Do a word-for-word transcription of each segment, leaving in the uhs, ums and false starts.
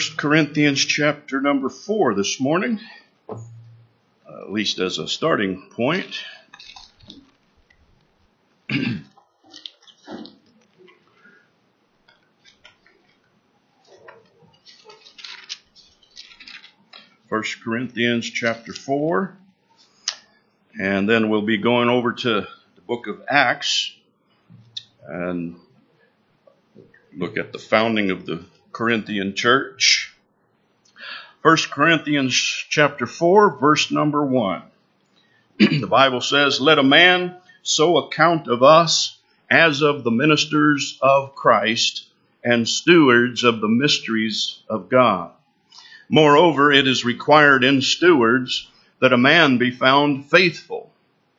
First Corinthians chapter number four this morning, uh, at least as a starting point. First Corinthians chapter four, and then we'll be going over to the book of Acts and look at the founding of the Corinthian church. First Corinthians chapter four, verse number one. The Bible says, "Let a man so account of us as of the ministers of Christ and stewards of the mysteries of God. Moreover, it is required in stewards that a man be found faithful.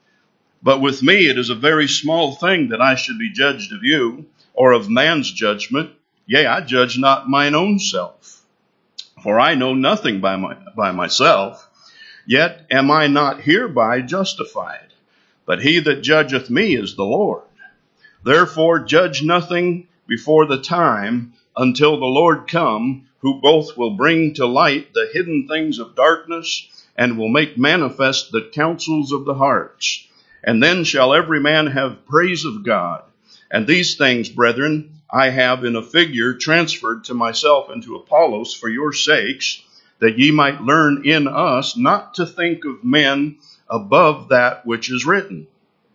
But with me it is a very small thing that I should be judged of you, or of man's judgment. Yea, I judge not mine own self. For I know nothing by my, by myself, yet am I not hereby justified. But he that judgeth me is the Lord. Therefore judge nothing before the time, until the Lord come, who both will bring to light the hidden things of darkness, and will make manifest the counsels of the hearts. And then shall every man have praise of God. And these things, brethren, I have in a figure transferred to myself and to Apollos for your sakes, that ye might learn in us not to think of men above that which is written,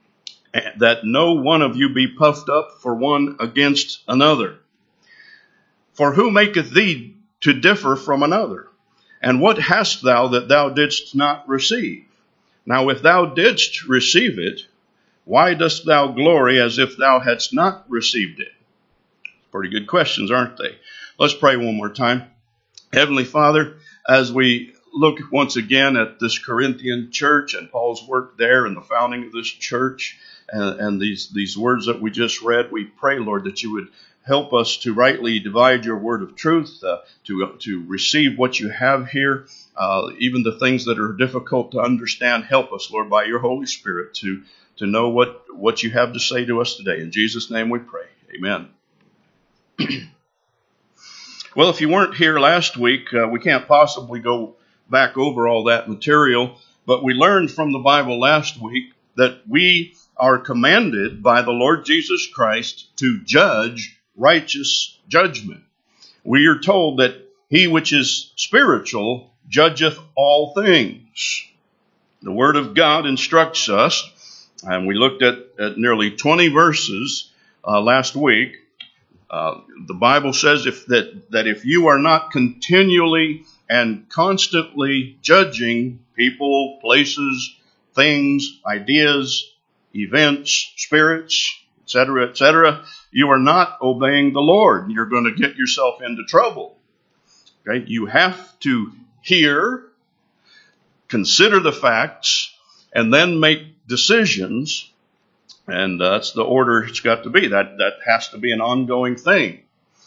that no one of you be puffed up for one against another. For who maketh thee to differ from another? And what hast thou that thou didst not receive? Now if thou didst receive it, why dost thou glory as if thou hadst not received it?" Pretty good questions, aren't they? Let's pray one more time. Heavenly Father, as we look once again at this Corinthian church and Paul's work there and the founding of this church and, and these, these words that we just read, we pray, Lord, that you would help us to rightly divide your word of truth, uh, to, to receive what you have here, uh, even the things that are difficult to understand. Help us, Lord, by your Holy Spirit to to know what, what you have to say to us today. In Jesus' name we pray. Amen. Well, if you weren't here last week, uh, we can't possibly go back over all that material, but we learned from the Bible last week that we are commanded by the Lord Jesus Christ to judge righteous judgment. We are told that he which is spiritual judgeth all things. The Word of God instructs us, and we looked at, at nearly twenty verses uh, last week. Uh, the Bible says if that, that if you are not continually and constantly judging people, places, things, ideas, events, spirits, et cetera, et cetera, you are not obeying the Lord. You're going to get yourself into trouble. Okay? You have to hear, consider the facts, and then make decisions, and uh, that's the order it's got to be. That that has to be an ongoing thing.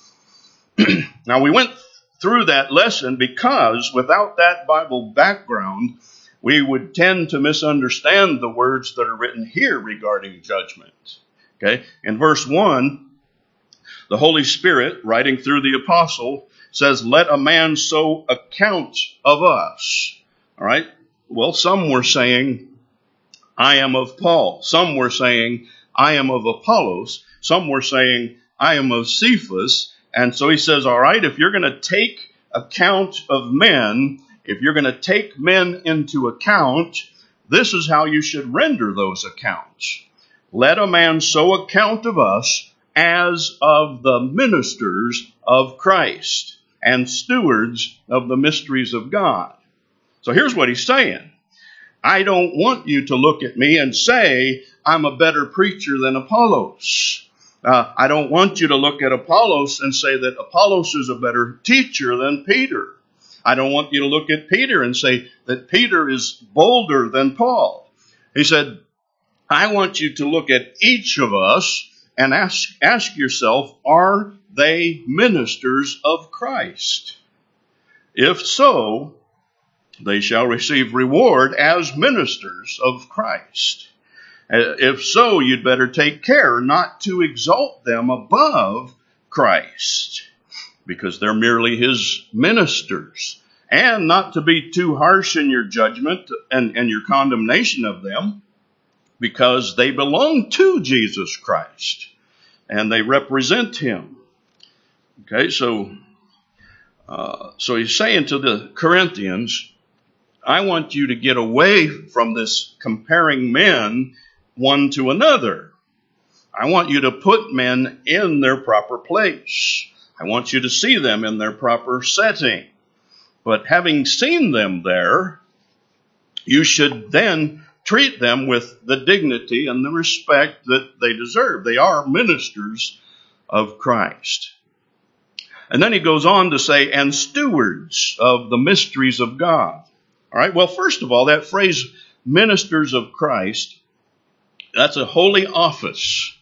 Now, we went through that lesson because without that Bible background, we would tend to misunderstand the words that are written here regarding judgment. Okay, in verse one, the Holy Spirit, writing through the apostle, says, "Let a man so account of us." All right. Well, some were saying, "I am of Paul." Some were saying, "I am of Apollos." Some were saying, "I am of Cephas." And so he says, all right, if you're going to take account of men, if you're going to take men into account, this is how you should render those accounts. Let a man so account of us as of the ministers of Christ and stewards of the mysteries of God. So here's what he's saying. I don't want you to look at me and say, I'm a better preacher than Apollos. Uh, I don't want you to look at Apollos and say that Apollos is a better teacher than Peter. I don't want you to look at Peter and say that Peter is bolder than Paul. He said, I want you to look at each of us and ask, ask yourself, are they ministers of Christ? If so, they shall receive reward as ministers of Christ. If so, you'd better take care not to exalt them above Christ. because they're merely his ministers. And not to be too harsh in your judgment and, and your condemnation of them, because they belong to Jesus Christ and they represent him. Okay, so uh, so he's saying to the Corinthians, I want you to get away from this comparing men one to another. I want you to put men in their proper place. I want you to see them in their proper setting. But having seen them there, you should then treat them with the dignity and the respect that they deserve. They are ministers of Christ. And then he goes on to say, and stewards of the mysteries of God. All right, well, first of all, that phrase, ministers of Christ, that's a holy office.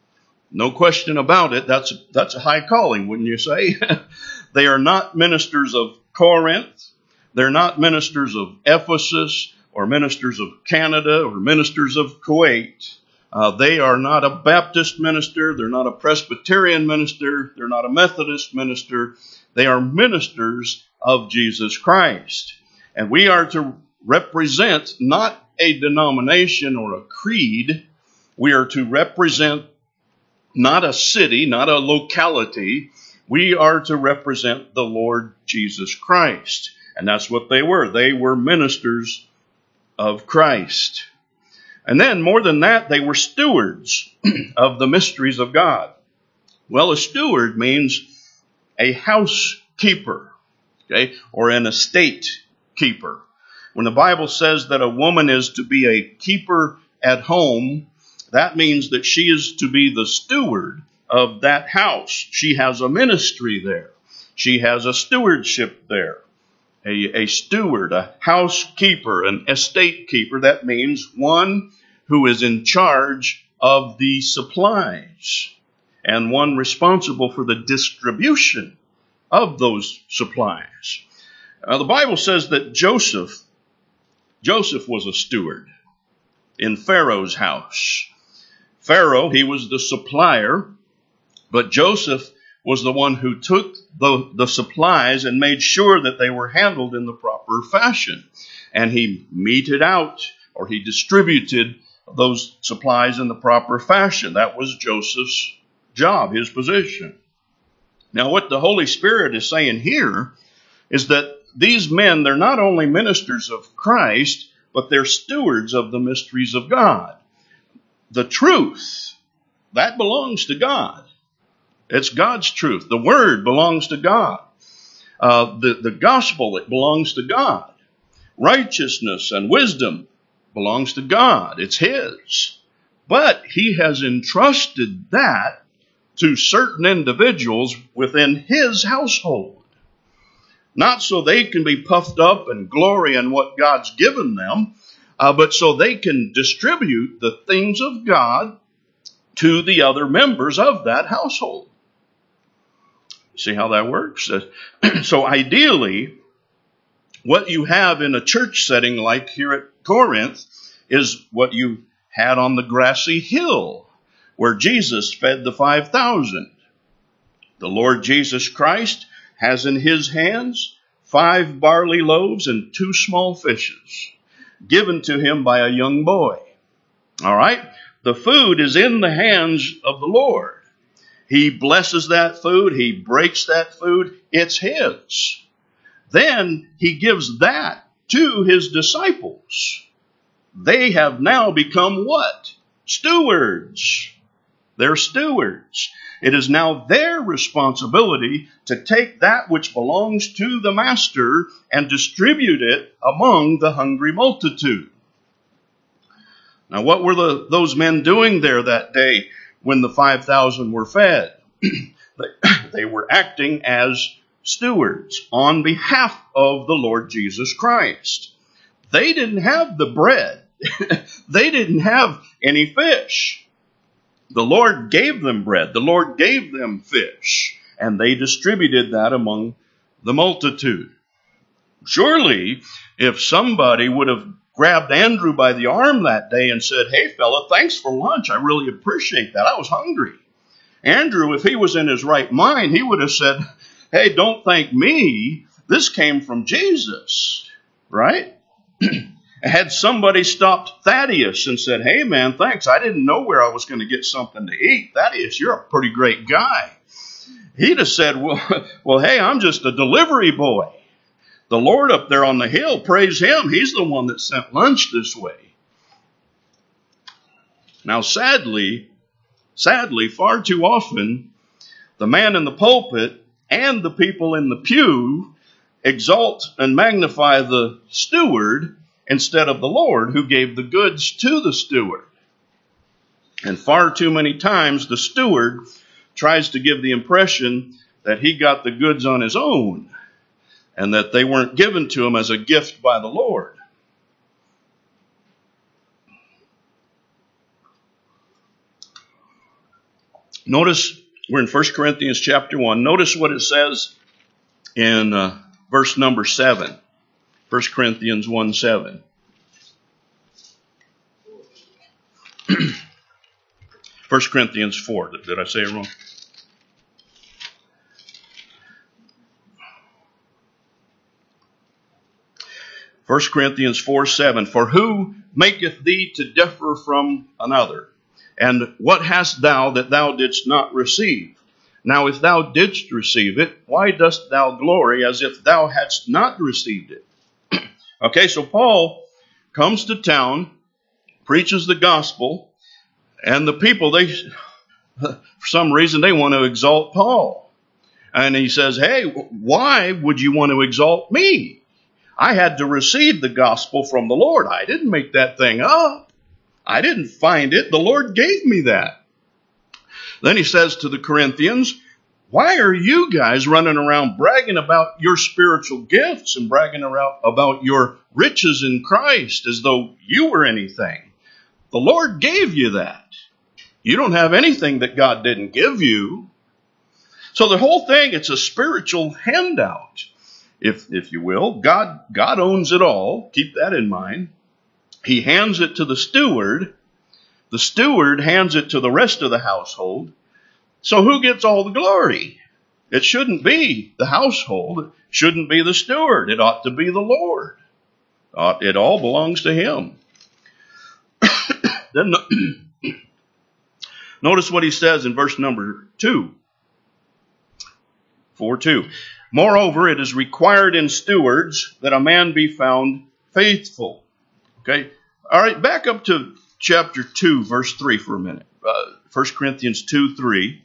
No question about it. That's, that's a high calling, wouldn't you say? They are not ministers of Corinth. They're not ministers of Ephesus or ministers of Canada or ministers of Kuwait. Uh, they are not a Baptist minister. They're not a Presbyterian minister. They're not a Methodist minister. They are ministers of Jesus Christ. And we are to represent not a denomination or a creed. We are to represent not a city, not a locality. We are to represent the Lord Jesus Christ. And that's what they were. They were ministers of Christ. And then, more than that, they were stewards of the mysteries of God. Well, a steward means a housekeeper, okay, or an estate keeper. When the Bible says that a woman is to be a keeper at home, that means that she is to be the steward of that house. She has a ministry there. She has a stewardship there. A, a steward, a housekeeper, an estate keeper. That means one who is in charge of the supplies and one responsible for the distribution of those supplies. Uh, the Bible says that Joseph, Joseph was a steward in Pharaoh's house. Pharaoh, he was the supplier, but Joseph was the one who took the, the supplies and made sure that they were handled in the proper fashion. And he meted out, or he distributed those supplies in the proper fashion. That was Joseph's job, his position. Now, what the Holy Spirit is saying here is that these men, they're not only ministers of Christ, but they're stewards of the mysteries of God. The truth, that belongs to God. It's God's truth. The Word belongs to God. Uh, the, the gospel, it belongs to God. Righteousness and wisdom belongs to God. It's His. But He has entrusted that to certain individuals within His household. Not so they can be puffed up and glory in what God's given them, uh, but so they can distribute the things of God to the other members of that household. See how that works? So ideally, what you have in a church setting like here at Corinth is what you had on the grassy hill where Jesus fed the five thousand. The Lord Jesus Christ has in His hands five barley loaves and two small fishes given to Him by a young boy. All right? The food is in the hands of the Lord. He blesses that food. He breaks that food. It's His. Then He gives that to His disciples. They have now become what? Stewards. They're stewards. It is now their responsibility to take that which belongs to the master and distribute it among the hungry multitude. Now, what were the, those men doing there that day when the five thousand were fed? they, they were acting as stewards on behalf of the Lord Jesus Christ. They didn't have the bread. They didn't have any fish. The Lord gave them bread. The Lord gave them fish. And they distributed that among the multitude. Surely, if somebody would have grabbed Andrew by the arm that day and said, "Hey, fella, thanks for lunch. I really appreciate that. I was hungry." Andrew, if he was in his right mind, he would have said, hey, don't thank me. This came from Jesus, right? Had somebody stopped Thaddeus and said, hey, man, thanks. I didn't know where I was going to get something to eat. Thaddeus, you're a pretty great guy. He'd have said, well, well, hey, I'm just a delivery boy. The Lord up there on the hill, praise him. He's the one that sent lunch this way. Now, sadly, sadly, far too often, the man in the pulpit and the people in the pew exalt and magnify the steward instead of the Lord who gave the goods to the steward. And far too many times the steward tries to give the impression that he got the goods on his own and that they weren't given to him as a gift by the Lord. Notice, we're in First Corinthians chapter one. Notice what it says in uh, verse number seven. First Corinthians one seven. First Corinthians four. Did, did I say it wrong? First Corinthians four seven. For who maketh thee to differ from another? And what hast thou that thou didst not receive? Now if thou didst receive it, why dost thou glory as if thou hadst not received it? Okay, so Paul comes to town, preaches the gospel, and the people, they, for some reason, they want to exalt Paul. And he says, hey, why would you want to exalt me? I had to receive the gospel from the Lord. I didn't make that thing up. I didn't find it. The Lord gave me that. Then he says to the Corinthians, why are you guys running around bragging about your spiritual gifts and bragging around about your riches in Christ as though you were anything? The Lord gave you that. You don't have anything that God didn't give you. So the whole thing, it's a spiritual handout, if, if you will. God, God owns it all. Keep that in mind. He hands it to the steward. The steward hands it to the rest of the household. So who gets all the glory? It shouldn't be the household. It shouldn't be the steward. It ought to be the Lord. It all belongs to him. Then notice what he says in verse number two. four two. Moreover, it is required in stewards that a man be found faithful. Okay. All right. Back up to chapter two, verse three for a minute. Uh, First Corinthians two, three.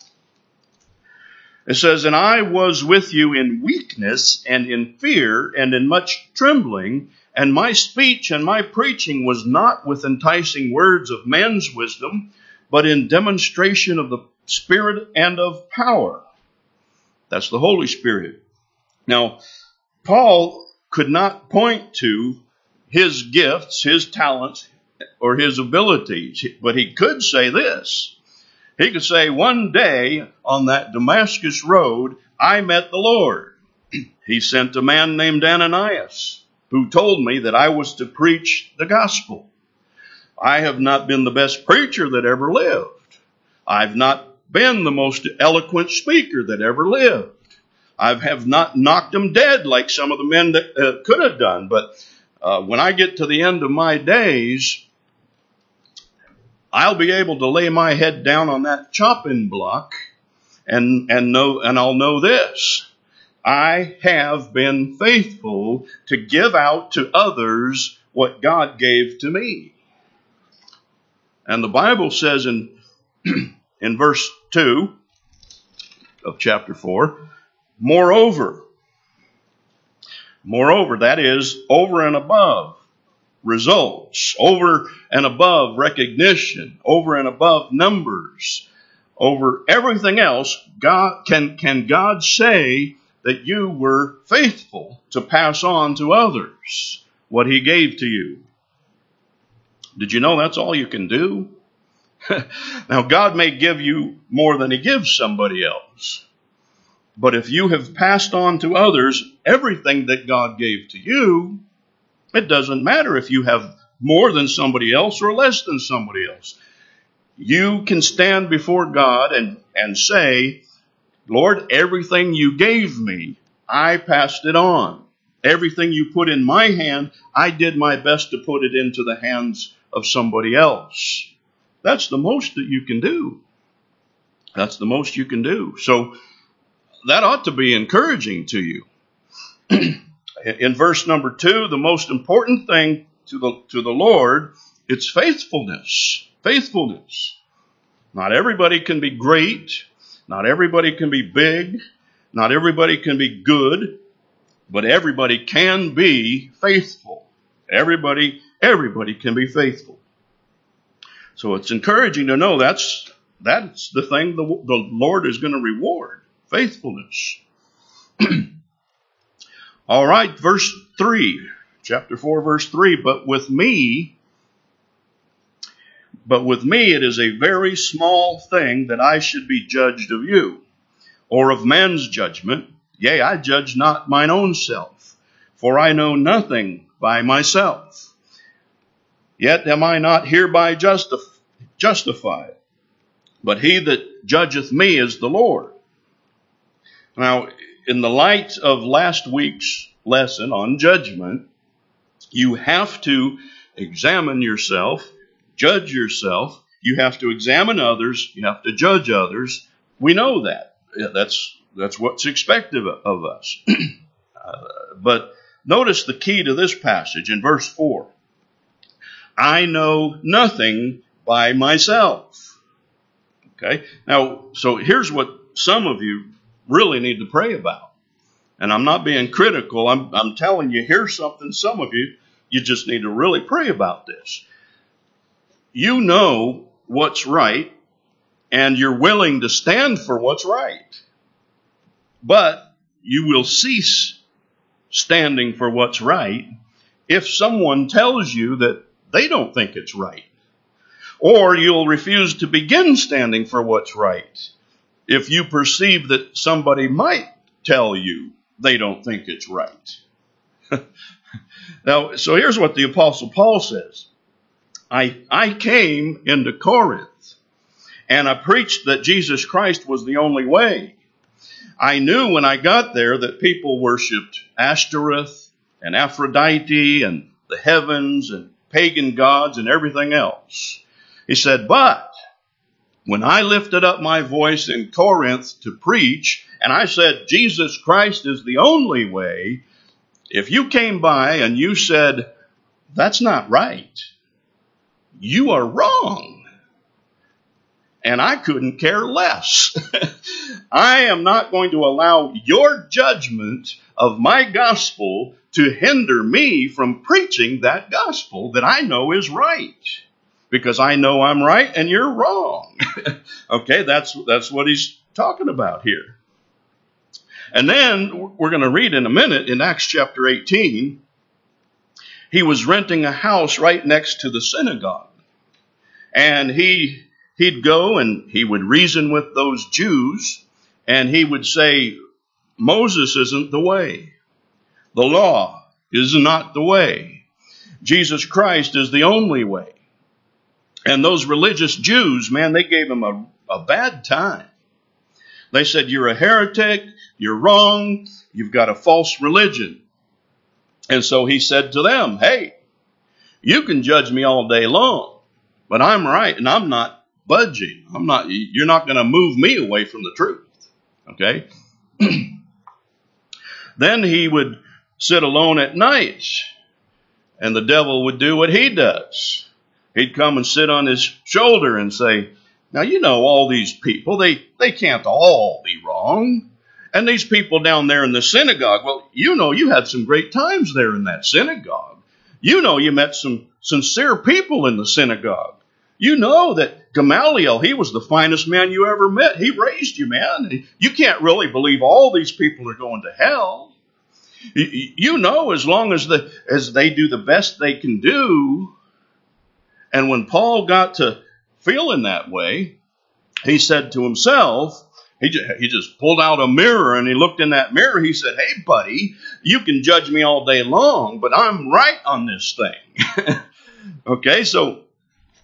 It says, and I was with you in weakness and in fear and in much trembling, and my speech and my preaching was not with enticing words of man's wisdom, but in demonstration of the Spirit and of power. That's the Holy Spirit. Now, Paul could not point to his gifts, his talents, or his abilities, but he could say this. He could say, one day on that Damascus road, I met the Lord. He sent a man named Ananias who told me that I was to preach the gospel. I have not been the best preacher that ever lived. I've not been the most eloquent speaker that ever lived. I have not knocked them dead like some of the men that uh, could have done. But uh, when I get to the end of my days, I'll be able to lay my head down on that chopping block and, and know, and I'll know this. I have been faithful to give out to others what God gave to me. And the Bible says in, in verse two of chapter four, moreover, moreover, that is over and above results, over and above recognition, over and above numbers, over everything else, God can, can God say that you were faithful to pass on to others what he gave to you? Did you know that's all you can do? Now, God may give you more than he gives somebody else. But if you have passed on to others everything that God gave to you, it doesn't matter if you have more than somebody else or less than somebody else. You can stand before God and, and say, Lord, everything you gave me, I passed it on. Everything you put in my hand, I did my best to put it into the hands of somebody else. That's the most that you can do. That's the most you can do. So that ought to be encouraging to you. In verse number two, the most important thing to the, to the Lord, it's faithfulness. Faithfulness. Not everybody can be great. Not everybody can be big. Not everybody can be good. But everybody can be faithful. Everybody, everybody can be faithful. So it's encouraging to know that's, that's the thing the, the Lord is going to reward. Faithfulness. All right, verse three. Chapter four, verse three. But with me, but with me it is a very small thing that I should be judged of you, or of man's judgment. Yea, I judge not mine own self, for I know nothing by myself. Yet am I not hereby justif- justified, but he that judgeth me is the Lord. Now, in the light of last week's lesson on judgment, you have to examine yourself, judge yourself. You have to examine others. You have to judge others. We know that. That's That's what's expected of us. uh, but notice the key to this passage in verse four. I know nothing by myself. Okay. Now, so here's what some of you really need to pray about. And I'm not being critical. I'm, I'm telling you, here's something. Some of you, you just need to really pray about this. You know what's right, and you're willing to stand for what's right. But you will cease standing for what's right if someone tells you that they don't think it's right. Or you'll refuse to begin standing for what's right if you perceive that somebody might tell you they don't think it's right. Now, so here's what the Apostle Paul says. I, I came into Corinth, and I preached that Jesus Christ was the only way. I knew when I got there that people worshipped Ashtoreth and Aphrodite and the heavens and pagan gods and everything else. He said, but when I lifted up my voice in Corinth to preach, and I said, Jesus Christ is the only way, if you came by and you said, that's not right, you are wrong. And I couldn't care less. I am not going to allow your judgment of my gospel to hinder me from preaching that gospel that I know is right. Because I know I'm right and you're wrong. Okay, that's, that's what he's talking about here. And then we're going to read in a minute in Acts chapter eighteen, he was renting a house right next to the synagogue. And he... He'd go and he would reason with those Jews, and he would say, Moses isn't the way. The law is not the way. Jesus Christ is the only way. And those religious Jews, man, they gave him a, a bad time. They said, you're a heretic, you're wrong, you've got a false religion. And so he said to them, hey, you can judge me all day long, but I'm right and I'm not budging. I'm not, you're not going to move me away from the truth. Okay. Then he would sit alone at night, and the devil would do what he does. He'd come and sit on his shoulder and say, now, you know, all these people, they, they can't all be wrong. And these people down there in the synagogue, well, you know, you had some great times there in that synagogue. You know, you met some sincere people in the synagogue. You know that Gamaliel, he was the finest man you ever met. He raised you, man. You can't really believe all these people are going to hell. You know, as long as, the, as they do the best they can do. And when Paul got to feeling that way, he said to himself, he just, he just pulled out a mirror and he looked in that mirror. He said, hey, buddy, you can judge me all day long, but I'm right on this thing. Okay, so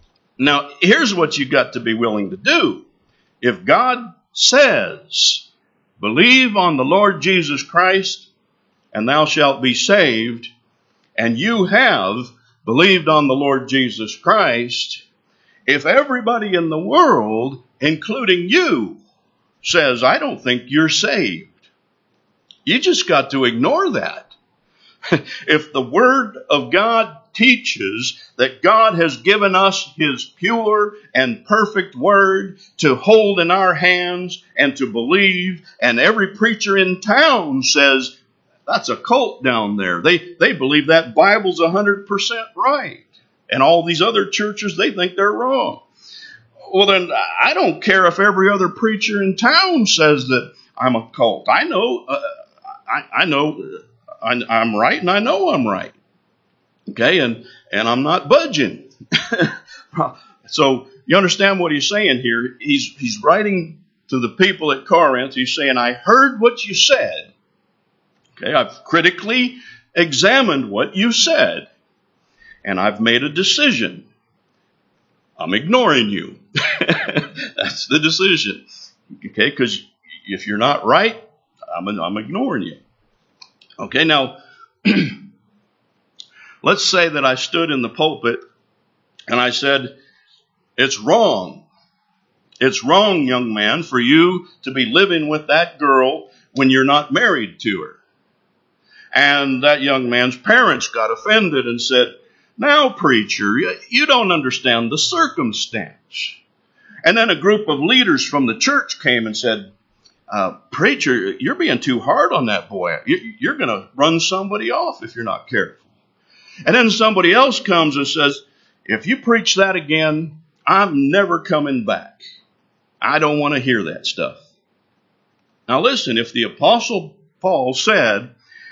now, here's what you got to be willing to do. If God says Believe on the Lord Jesus Christ, and thou shalt be saved. And you have believed on the Lord Jesus Christ. If everybody in the world, including you, says, I don't think you're saved, you just got to ignore that. If the Word of God teaches that God has given us His pure and perfect Word to hold in our hands and to believe, and every preacher in town says, that's a cult down there. They, they believe that Bible's one hundred percent right. And all these other churches, they think they're wrong. Well, then I don't care if every other preacher in town says that I'm a cult. I know, uh, I, I know I, I'm right, and I know I'm right. Okay, and, and I'm not budging. So you understand what he's saying here? He's, he's writing to the people at Corinth. He's saying, I heard what you said. Okay, I've critically examined what you said, and I've made a decision. I'm ignoring you. That's the decision. Okay, because if you're not right, I'm, I'm ignoring you. Okay, now, let's say that I stood in the pulpit and I said, it's wrong. It's wrong, young man, for you to be living with that girl when you're not married to her. And that young man's parents got offended and said, now, preacher, you don't understand the circumstance. And then a group of leaders from the church came and said, uh, preacher, you're being too hard on that boy. You're going to run somebody off if you're not careful. And then somebody else comes and says, if you preach that again, I'm never coming back. I don't want to hear that stuff. Now listen, if the Apostle Paul said,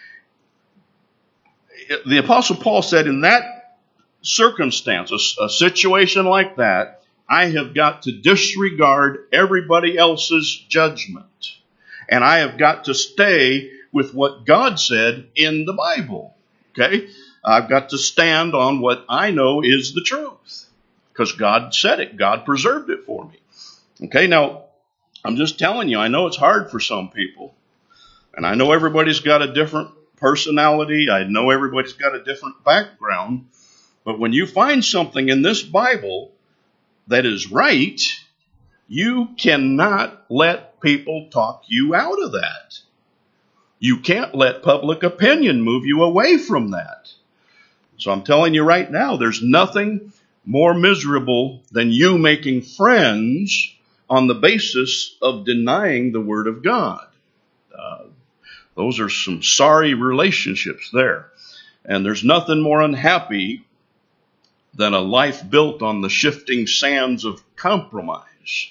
the Apostle Paul said in that circumstance, a, a situation like that, I have got to disregard everybody else's judgment. And I have got to stay with what God said in the Bible. Okay? I've got to stand on what I know is the truth. Because God said it. God preserved it for me. Okay, now, I'm just telling you, I know it's hard for some people. And I know everybody's got a different personality. I know everybody's got a different background. But when you find something in this Bible that is right, you cannot let people talk you out of that. You can't let public opinion move you away from that. So I'm telling you right now, there's nothing more miserable than you making friends on the basis of denying the Word of God. Uh, those are some sorry relationships there. And there's nothing more unhappy than a life built on the shifting sands of compromise.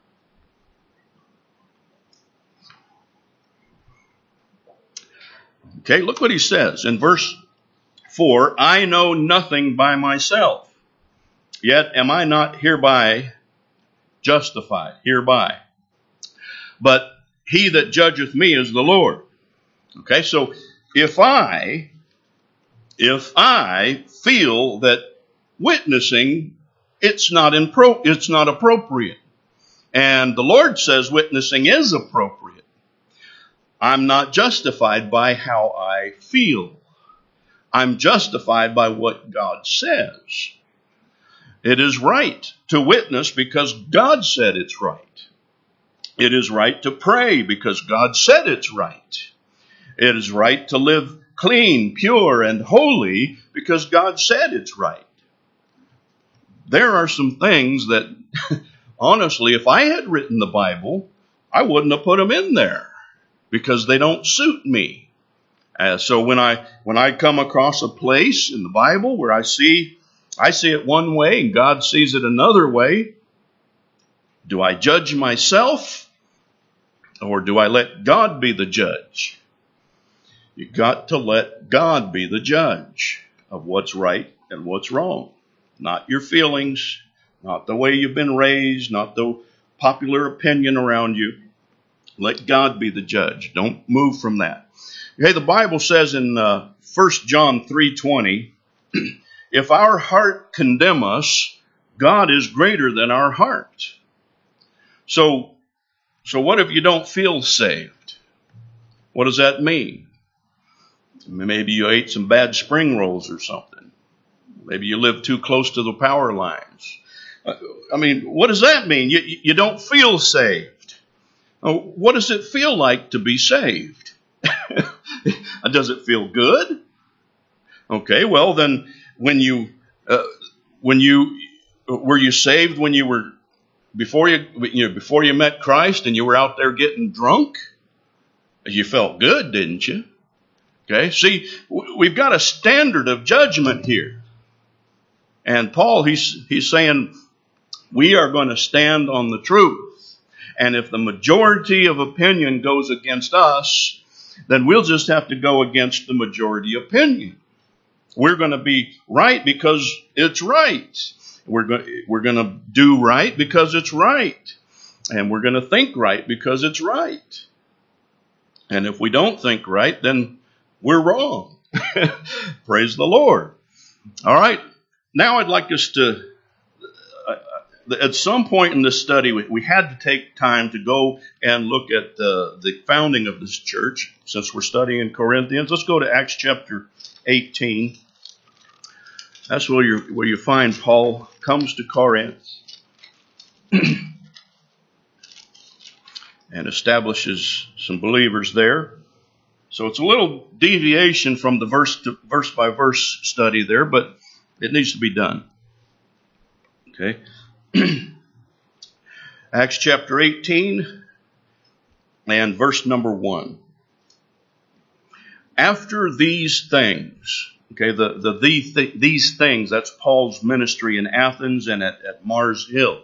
Okay, look what he says in verse four. I know nothing by myself, yet am I not hereby justified, hereby. But he that judgeth me is the Lord. Okay, so if I, if I feel that witnessing, it's not impro- it's not appropriate, and the Lord says witnessing is appropriate, I'm not justified by how I feel. I'm justified by what God says. It is right to witness because God said it's right. It is right to pray because God said it's right. It is right to live clean, pure, and holy because God said it's right. There are some things that, honestly, if I had written the Bible, I wouldn't have put them in there because they don't suit me. Uh, so when I when I come across a place in the Bible where I see I see it one way and God sees it another way, do I judge myself or do I let God be the judge? You got to let God be the judge of what's right and what's wrong. Not your feelings, not the way you've been raised, not the popular opinion around you. Let God be the judge. Don't move from that. Okay, the Bible says in uh, First John three twenty, if our heart condemn us, God is greater than our heart. So, so what if you don't feel saved? What does that mean? Maybe you ate some bad spring rolls or something. Maybe you live too close to the power lines. I mean, what does that mean? You, you don't feel saved. What does it feel like to be saved? Does it feel good? Okay, well then, when you, uh, when you, were you saved when you were, before you, you know, before you met Christ and you were out there getting drunk? You felt good, didn't you? Okay, see, we've got a standard of judgment here. And Paul, he's, he's saying, we are going to stand on the truth. And if the majority of opinion goes against us, then we'll just have to go against the majority opinion. We're going to be right because it's right. We're going, we're going to do right because it's right. And we're going to think right because it's right. And if we don't think right, then we're wrong. Praise the Lord. All right. Now I'd like us to, uh, at some point in this study, we, we had to take time to go and look at uh, the founding of this church. Since we're studying Corinthians, let's go to Acts chapter eighteen. That's where, you're, where you find Paul comes to Corinth and establishes some believers there. So it's a little deviation from the verse to verse by verse study there, but it needs to be done. Okay. Acts chapter eighteen and verse number one. After these things, okay, the, the, the th- these things, that's Paul's ministry in Athens and at, at Mars Hill.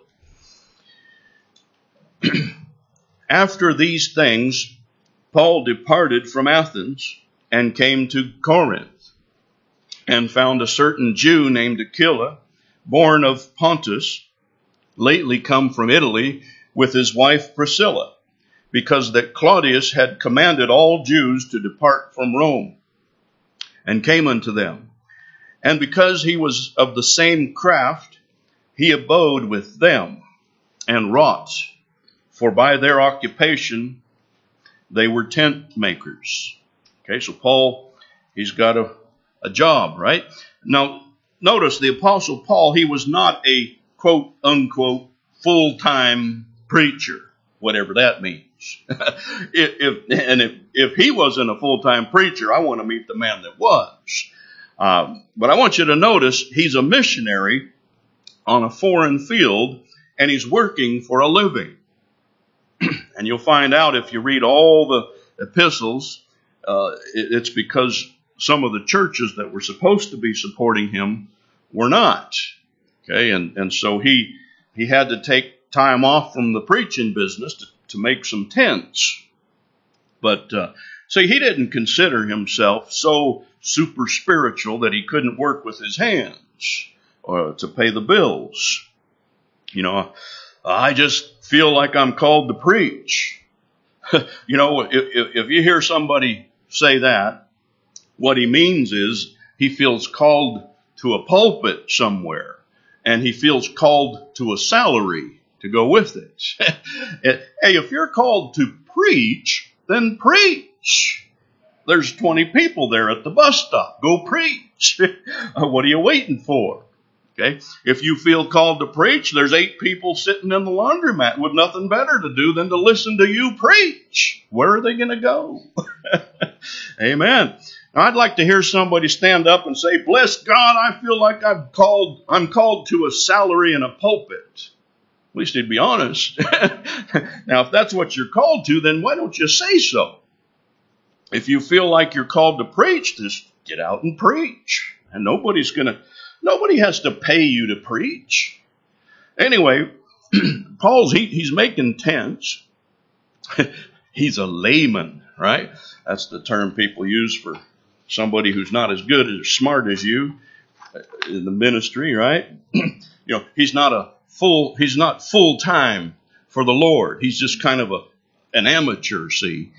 After these things, Paul departed from Athens and came to Corinth, and found a certain Jew named Aquila, born of Pontus, lately come from Italy, with his wife Priscilla, because that Claudius had commanded all Jews to depart from Rome, and came unto them. And because he was of the same craft, he abode with them, and wrought, for by their occupation they were tent makers. Okay, so Paul, he's got a, a job, right? Now, notice the Apostle Paul, he was not a quote, unquote, full-time preacher, whatever that means. if, if, and if, if he wasn't a full-time preacher, I want to meet the man that was. Um, but I want you to notice he's a missionary on a foreign field, and he's working for a living. And you'll find out if you read all the epistles, uh, it, it's because some of the churches that were supposed to be supporting him were not. Okay, and, and so he he had to take time off from the preaching business to, to make some tents. But uh, see, he didn't consider himself so super spiritual that he couldn't work with his hands or to pay the bills. You know, I just feel like I'm called to preach. You know, if, if you hear somebody say that, what he means is he feels called to a pulpit somewhere, and he feels called to a salary to go with it. Hey, if you're called to preach, then preach. There's twenty people there at the bus stop. Go preach. What are you waiting for? Okay. If you feel called to preach, there's eight people sitting in the laundromat with nothing better to do than to listen to you preach. Where are they going to go? Amen. Now, I'd like to hear somebody stand up and say, bless God, I feel like I'm called, I'm called to a salary in a pulpit. At least he'd be honest. Now, if that's what you're called to, then why don't you say so? If you feel like you're called to preach, just get out and preach. And nobody's going to, nobody has to pay you to preach. Anyway, Paul's, he, he's making tents. He's a layman, right? That's the term people use for somebody who's not as good or smart as you in the ministry, right? You know, he's not a full, he's not full time for the Lord. He's just kind of a, an amateur, see?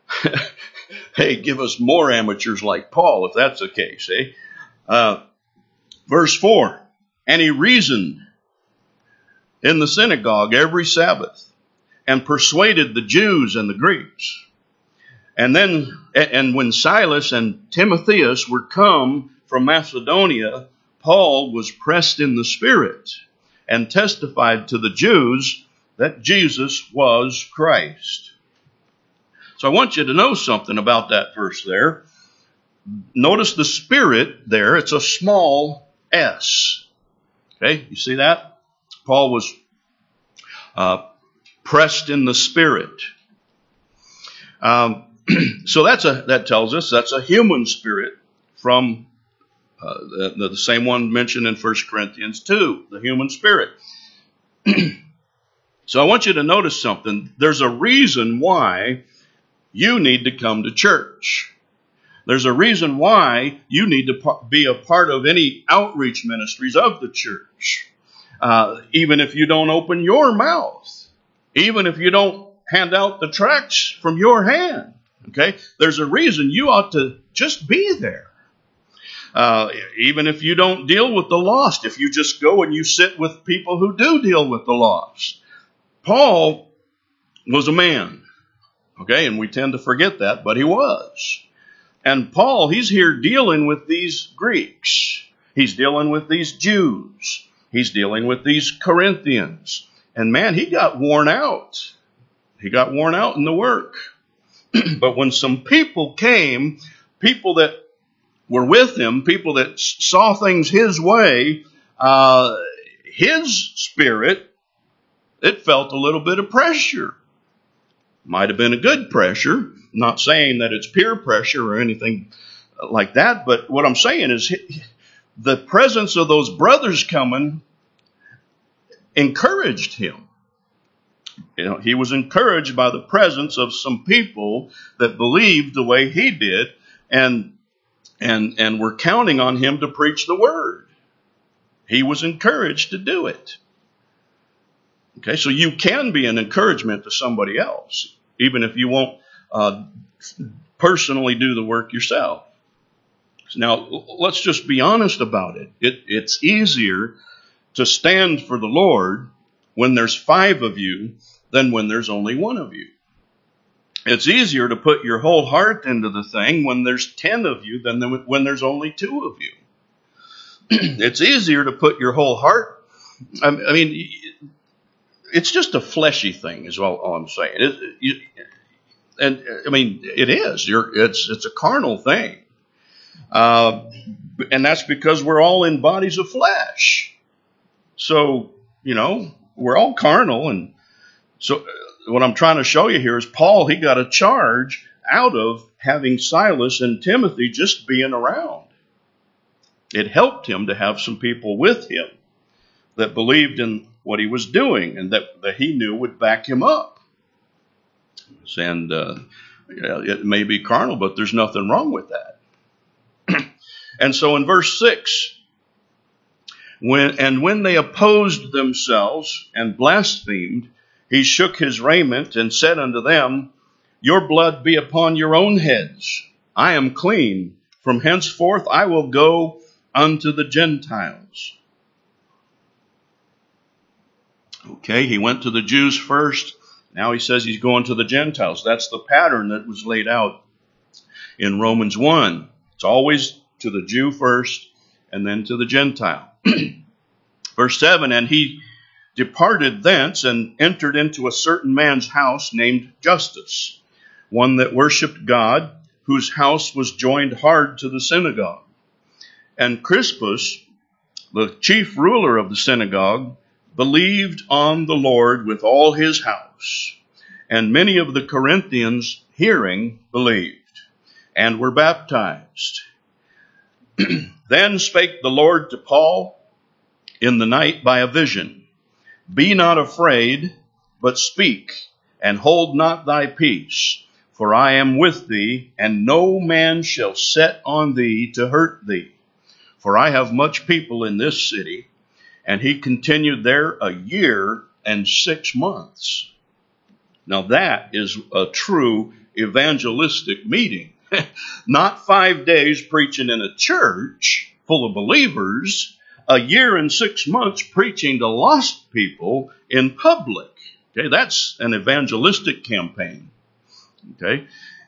Hey, give us more amateurs like Paul, if that's the case, eh? Uh, verse four, and he reasoned in the synagogue every Sabbath and persuaded the Jews and the Greeks. And then, and when Silas and Timotheus were come from Macedonia, Paul was pressed in the Spirit and testified to the Jews that Jesus was Christ. So I want you to know something about that verse there. Notice the Spirit there. It's a small s. Okay, you see that? Paul was uh, pressed in the Spirit. Um, so that's a that tells us that's a human spirit from uh, the, the same one mentioned in First Corinthians two, the human spirit. So I want you to notice something. There's a reason why you need to come to church. There's a reason why you need to be a part of any outreach ministries of the church. Uh, even if you don't open your mouth, even if you don't hand out the tracts from your hand, okay? There's a reason you ought to just be there. Uh, even if you don't deal with the lost, if you just go and you sit with people who do deal with the lost. Paul was a man, okay? And we tend to forget that, but he was. And Paul, he's here dealing with these Greeks. He's dealing with these Jews. He's dealing with these Corinthians. And man, he got worn out. He got worn out in the work. But when some people came, people that were with him, people that saw things his way, uh, his spirit, it felt a little bit of pressure. Might have been a good pressure. Not saying that it's peer pressure or anything like that, but what I'm saying is the presence of those brothers coming encouraged him. You know, he was encouraged by the presence of some people that believed the way he did and and and were counting on him to preach the word. He was encouraged to do it. Okay, so you can be an encouragement to somebody else, even if you won't uh, personally do the work yourself. Now, let's just be honest about it. it. It's easier to stand for the Lord when there's five of you than when there's only one of you. It's easier to put your whole heart into the thing when there's ten of you than when there's only two of you. It's easier to put your whole heart. I mean, it's just a fleshy thing is all, all I'm saying. It, you, and I mean, it is. You're, it's it's a carnal thing. Uh, and that's because we're all in bodies of flesh. So, you know, we're all carnal. And so what I'm trying to show you here is Paul, he got a charge out of having Silas and Timothy just being around. It helped him to have some people with him that believed in what he was doing and that, that he knew would back him up. And uh, it may be carnal, but there's nothing wrong with that. And so in verse six, when and when they opposed themselves and blasphemed, he shook his raiment and said unto them, Your blood be upon your own heads. I am clean. From henceforth I will go unto the Gentiles. Okay, he went to the Jews first. Now he says he's going to the Gentiles. That's the pattern that was laid out in Romans one. It's always to the Jew first and then to the Gentile. Verse seven, and he departed thence and entered into a certain man's house named Justus, one that worshipped God, whose house was joined hard to the synagogue. And Crispus, the chief ruler of the synagogue, believed on the Lord with all his house. And many of the Corinthians, hearing, believed, and were baptized. Then spake the Lord to Paul in the night by a vision, Be not afraid, but speak, and hold not thy peace, for I am with thee, and no man shall set on thee to hurt thee. For I have much people in this city. And he continued there a year and six months. Now that is a true evangelistic meeting. Not five days preaching in a church full of believers, a year and six months preaching to lost people in public. Okay, that's an evangelistic campaign. Okay,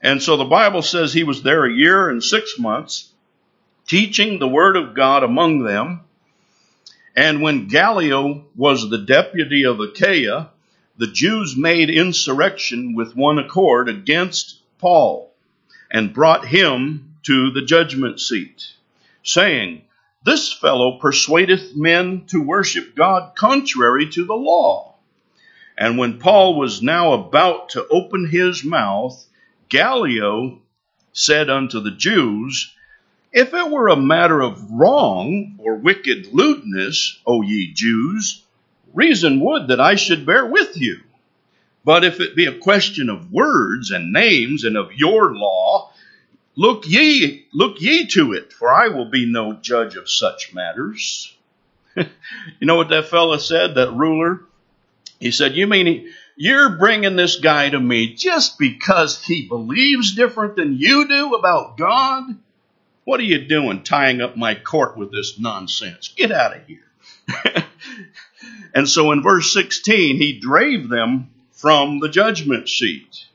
And so the Bible says he was there a year and six months, teaching the word of God among them. And when Gallio was the deputy of Achaia, the Jews made insurrection with one accord against Paul, and brought him to the judgment seat, saying, "This fellow persuadeth men to worship God contrary to the law." And when Paul was now about to open his mouth, Gallio said unto the Jews, "If it were a matter of wrong or wicked lewdness, O ye Jews, reason would that I should bear with you. But if it be a question of words and names and of your law, look ye, look ye to it, for I will be no judge of such matters." You know what that fella said, that ruler? He said, "You mean he, you're bringing this guy to me just because he believes different than you do about God? What are you doing tying up my court with this nonsense? Get out of here." And so in verse sixteen, he drave them from the judgment seat.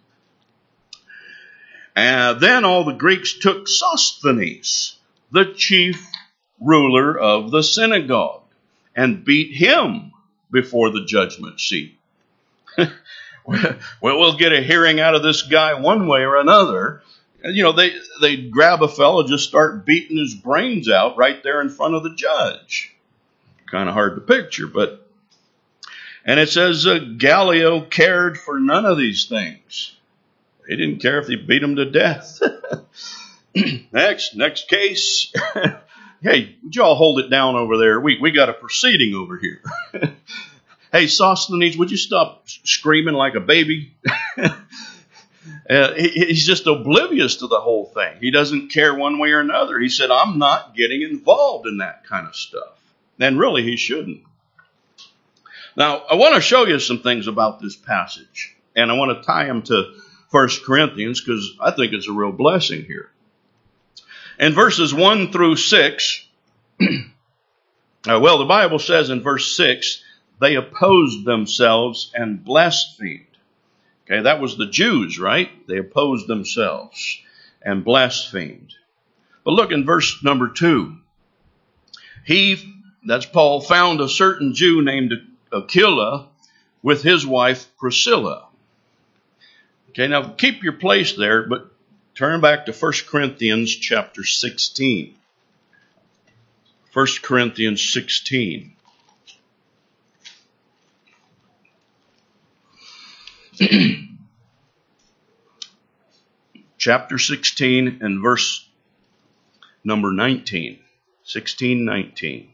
And then all the Greeks took Sosthenes, the chief ruler of the synagogue, and beat him before the judgment seat. Well, we'll get a hearing out of this guy one way or another. You know, they they grab a fellow, just start beating his brains out right there in front of the judge. Kind of hard to picture, but... And it says uh, Gallio cared for none of these things. He didn't care if they beat him to death. next, next case. Hey, would you all hold it down over there? We we got a proceeding over here. Hey, Sosthenes, would you stop screaming like a baby? uh, he, he's just oblivious to the whole thing. He doesn't care one way or another. He said, "I'm not getting involved in that kind of stuff." And really, he shouldn't. Now, I want to show you some things about this passage. And I want to tie them to First Corinthians because I think it's a real blessing here. In verses one through six, uh, well, the Bible says in verse six, they opposed themselves and blasphemed. Okay, that was the Jews, right? They opposed themselves and blasphemed. But look in verse number two. He, that's Paul, found a certain Jew named Aquila with his wife Priscilla. Okay, now keep your place there, but turn back to First Corinthians chapter sixteen. First Corinthians sixteen. Chapter sixteen and verse number nineteen. sixteen nineteen.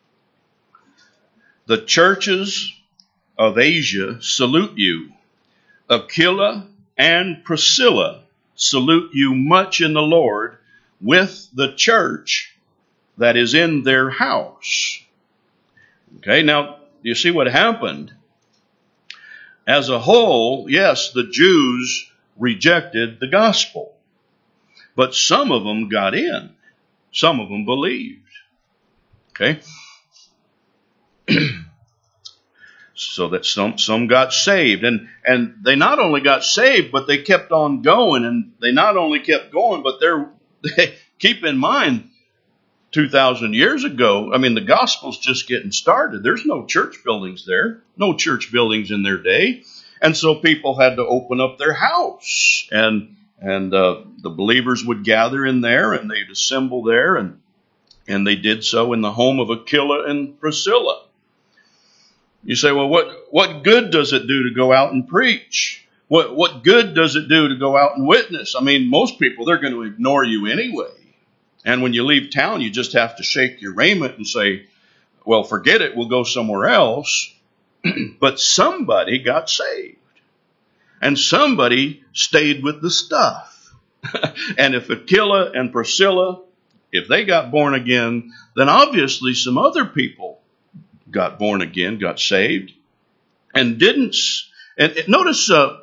The churches of Asia salute you. Aquila and Priscilla salute you much in the Lord with the church that is in their house. Okay, now you see what happened? As a whole, yes, the Jews rejected the gospel. But some of them got in. Some of them believed. Okay? So that some some got saved. And, and they not only got saved, but they kept on going. And they not only kept going, but they're, they, keep in mind, two thousand years ago, I mean, the gospel's just getting started. There's no church buildings there. No church buildings in their day. And so people had to open up their house. And and uh, the believers would gather in there, and they'd assemble there. And, and they did so in the home of Aquila and Priscilla. You say, well, what, what good does it do to go out and preach? What, what good does it do to go out and witness? I mean, most people, they're going to ignore you anyway. And when you leave town, you just have to shake your raiment and say, well, forget it, we'll go somewhere else. But somebody got saved. And somebody stayed with the stuff. And if Aquila and Priscilla, if they got born again, then obviously some other people got born again, got saved, and didn't. And notice uh,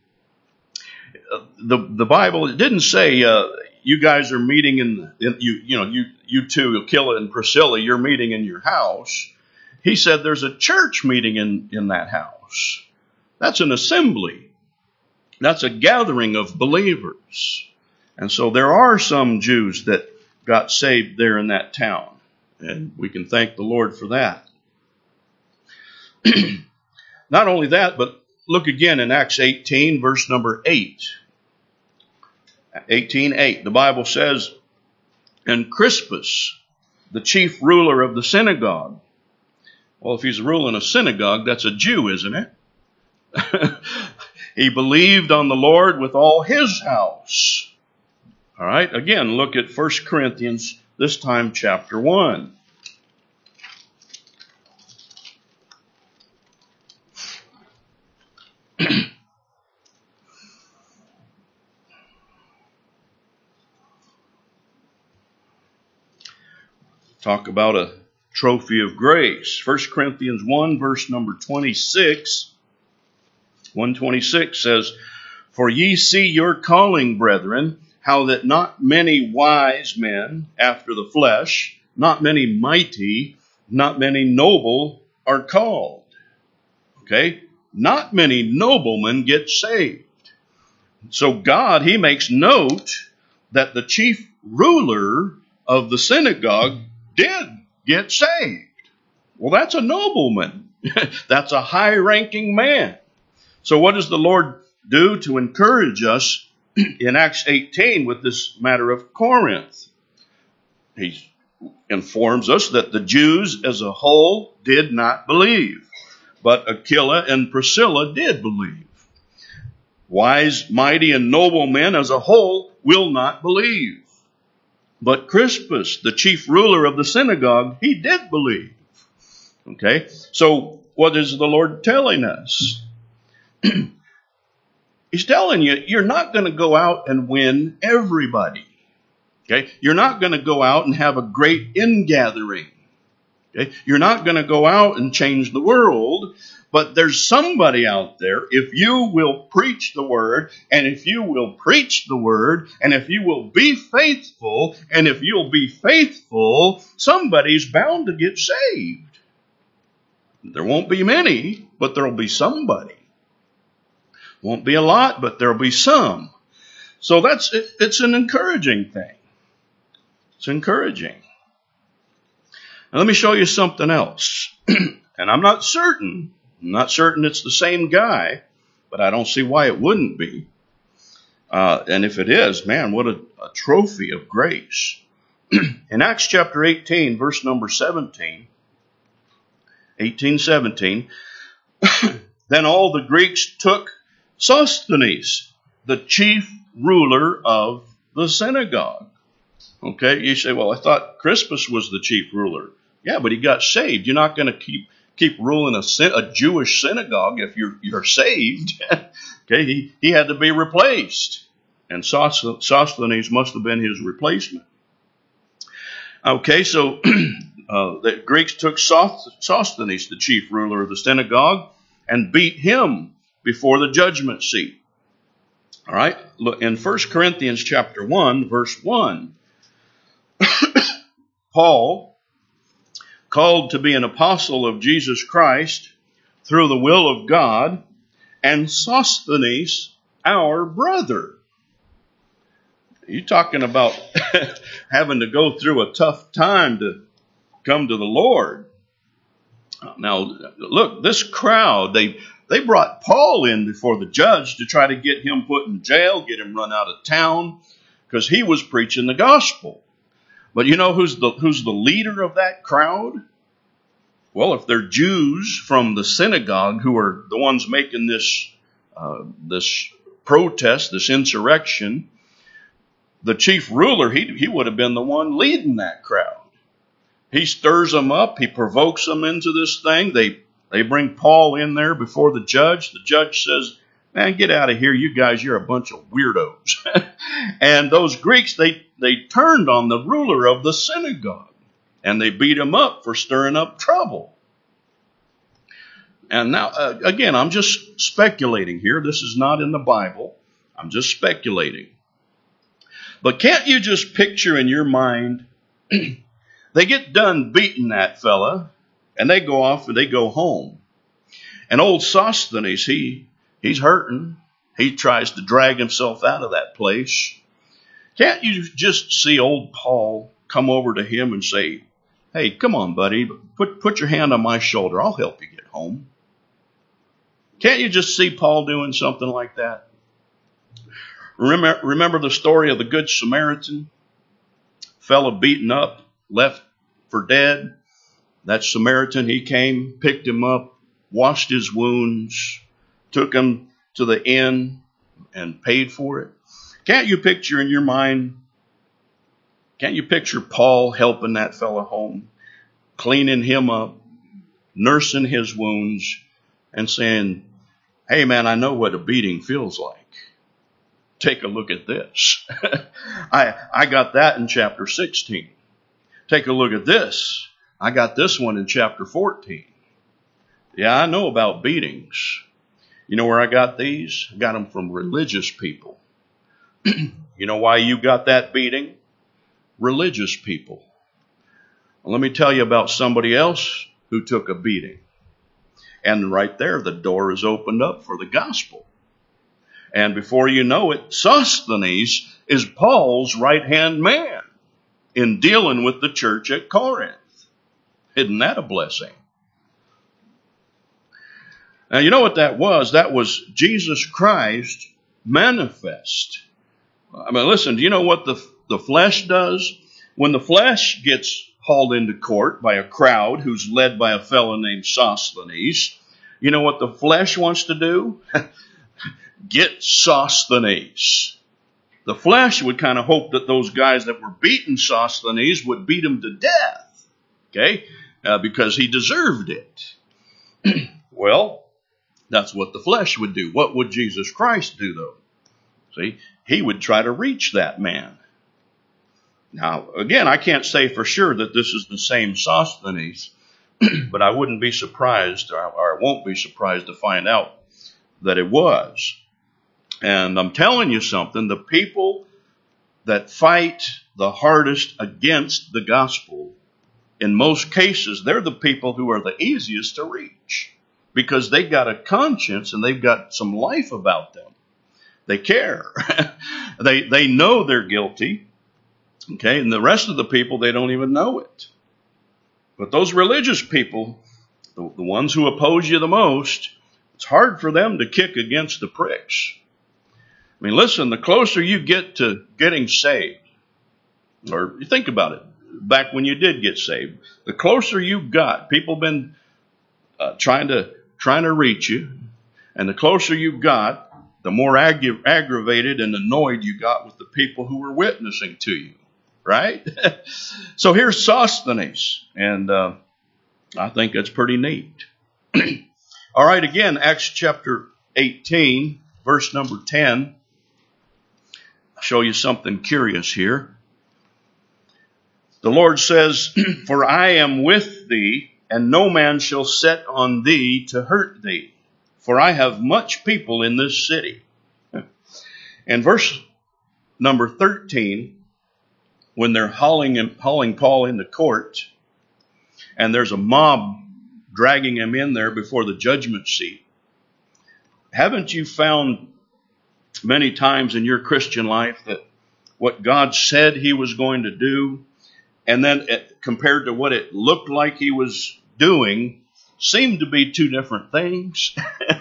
the the Bible. It didn't say uh, you guys are meeting in, in you you know you you two, Aquila and Priscilla, you're meeting in your house. He said there's a church meeting in in that house. That's an assembly. That's a gathering of believers. And so there are some Jews that got saved there in that town. And we can thank the Lord for that. Not only that, but look again in Acts eighteen, verse number eight. eighteen eight, the Bible says, and Crispus, the chief ruler of the synagogue. Well, if he's ruling a synagogue, that's a Jew, isn't it? He believed on the Lord with all his house. All right, again, look at First Corinthians, this time chapter one. Talk about a trophy of grace. First Corinthians one, verse number twenty-six. one twenty-six says, for ye see your calling, brethren, how that not many wise men after the flesh, not many mighty, not many noble are called. Okay? Not many noblemen get saved. So God, he makes note that the chief ruler of the synagogue did get saved. Well, that's a nobleman. That's a high-ranking man. So what does the Lord do to encourage us in Acts eighteen with this matter of Corinth? He informs us that the Jews as a whole did not believe, but Aquila and Priscilla did believe. Wise, mighty, and noble men as a whole will not believe. But Crispus, the chief ruler of the synagogue, he did believe. Okay, so what is the Lord telling us? He's telling you, you're not going to go out and win everybody. Okay, you're not going to go out and have a great ingathering. Okay, you're not going to go out and change the world. But there's somebody out there, if you will preach the word, and if you will preach the word, and if you will be faithful, and if you'll be faithful, somebody's bound to get saved. There won't be many, but there'll be somebody. Won't be a lot, but there'll be some. So that's it, it's an encouraging thing. It's encouraging. Now let me show you something else. And I'm not certain. I'm not certain it's the same guy, but I don't see why it wouldn't be. Uh, and if it is, man, what a, a trophy of grace. In Acts chapter eighteen, verse number seventeen, eighteen seventeen, then all the Greeks took Sosthenes, the chief ruler of the synagogue. Okay, you say, well, I thought Crispus was the chief ruler. Yeah, but he got saved. You're not going to keep keep ruling a, a Jewish synagogue if you're you're saved. Okay, he, he had to be replaced. And Sosthenes must have been his replacement. Okay, so uh, the Greeks took Sosthenes, the chief ruler of the synagogue, and beat him before the judgment seat. All right, look in First Corinthians chapter one, verse one. Paul, called to be an apostle of Jesus Christ through the will of God, and Sosthenes, our brother. You're talking about having to go through a tough time to come to the Lord. Now, look, this crowd, they they brought Paul in before the judge to try to get him put in jail, get him run out of town, because he was preaching the gospel. But you know who's the who's the leader of that crowd? Well, if they're Jews from the synagogue who are the ones making this uh, this protest, this insurrection, the chief ruler, he he would have been the one leading that crowd. He stirs them up. He provokes them into this thing. They they bring Paul in there before the judge. The judge says, man, get out of here. You guys, you're a bunch of weirdos. And those Greeks, they, they turned on the ruler of the synagogue. And they beat him up for stirring up trouble. And now, uh, again, I'm just speculating here. This is not in the Bible. I'm just speculating. But can't you just picture in your mind, they get done beating that fella, and they go off and they go home. And old Sosthenes, he he's hurting. He tries to drag himself out of that place. Can't you just see old Paul come over to him and say, hey, come on, buddy, put, put your hand on my shoulder. I'll help you get home. Can't you just see Paul doing something like that? Remember, remember the story of the Good Samaritan? Fellow beaten up, left for dead. That Samaritan, he came, picked him up, washed his wounds, took him to the inn, and paid for it. Can't you picture in your mind, can't you picture Paul helping that fellow home, cleaning him up, nursing his wounds, and saying, hey man, I know what a beating feels like. Take a look at this. I, I got that in chapter sixteen. Take a look at this. I got this one in chapter fourteen. Yeah, I know about beatings. You know where I got these? I got them from religious people. You know why you got that beating? Religious people. Well, let me tell you about somebody else who took a beating. And right there, the door is opened up for the gospel. And before you know it, Sosthenes is Paul's right-hand man in dealing with the church at Corinth. Isn't that a blessing? Now, you know what that was? That was Jesus Christ manifest. I mean, listen, do you know what the, the flesh does? When the flesh gets hauled into court by a crowd who's led by a fellow named Sosthenes, you know what the flesh wants to do? Get Sosthenes. The flesh would kind of hope that those guys that were beating Sosthenes would beat him to death, okay, uh, because he deserved it. Well, that's what the flesh would do. What would Jesus Christ do, though? See, he would try to reach that man. Now, again, I can't say for sure that this is the same Sosthenes, but I wouldn't be surprised, or I won't be surprised to find out that it was. And I'm telling you something, the people that fight the hardest against the gospel, in most cases, they're the people who are the easiest to reach because they've got a conscience and they've got some life about them. They care. they, they know they're guilty. Okay, and the rest of the people, they don't even know it. But those religious people, the, the ones who oppose you the most, it's hard for them to kick against the pricks. I mean, listen, the closer you get to getting saved, or you think about it, back when you did get saved, the closer you got, people have been uh, trying to trying to reach you, and the closer you got, the more aggra- aggravated and annoyed you got with the people who were witnessing to you, right? So here's Sosthenes, and uh, I think that's pretty neat. All right, again, Acts chapter eighteen, verse number ten. I'll show you something curious here. The Lord says, for I am with thee, and no man shall set on thee to hurt thee, for I have much people in this city. And verse number thirteen, when they're hauling, him, hauling Paul into court, and there's a mob dragging him in there before the judgment seat. Haven't you found many times in your Christian life that what God said he was going to do, and then it, compared to what it looked like he was doing, seemed to be two different things?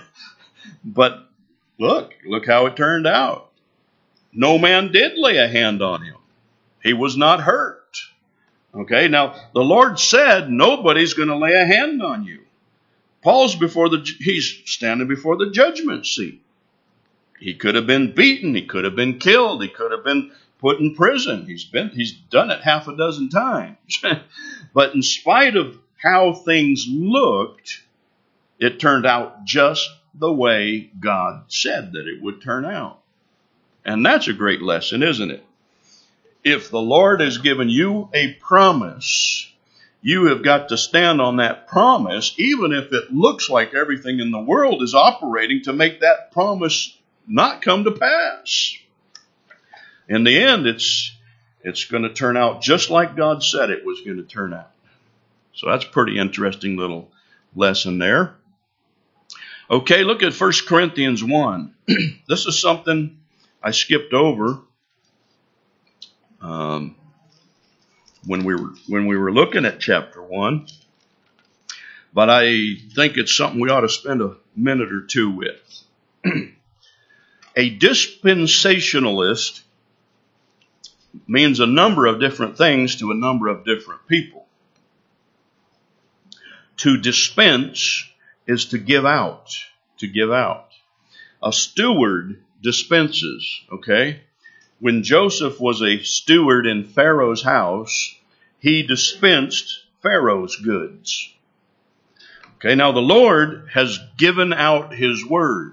But look, look how it turned out. No man did lay a hand on him. He was not hurt. Okay, now the Lord said nobody's going to lay a hand on you. Paul's before the, he's standing before the judgment seat. He could have been beaten. He could have been killed. He could have been put in prison. He's been, he's done it half a dozen times. But in spite of how things looked, it turned out just the way God said that it would turn out. And that's a great lesson, isn't it? If the Lord has given you a promise, you have got to stand on that promise, even if it looks like everything in the world is operating to make that promise not come to pass. In the end, it's it's going to turn out just like God said it was going to turn out. So that's a pretty interesting little lesson there. Okay, look at First Corinthians one. This is something I skipped over um, when we were when we were looking at chapter one, but I think it's something we ought to spend a minute or two with. A dispensationalist means a number of different things to a number of different people. To dispense is to give out, to give out. A steward dispenses, okay? When Joseph was a steward in Pharaoh's house, he dispensed Pharaoh's goods. Okay, now the Lord has given out his word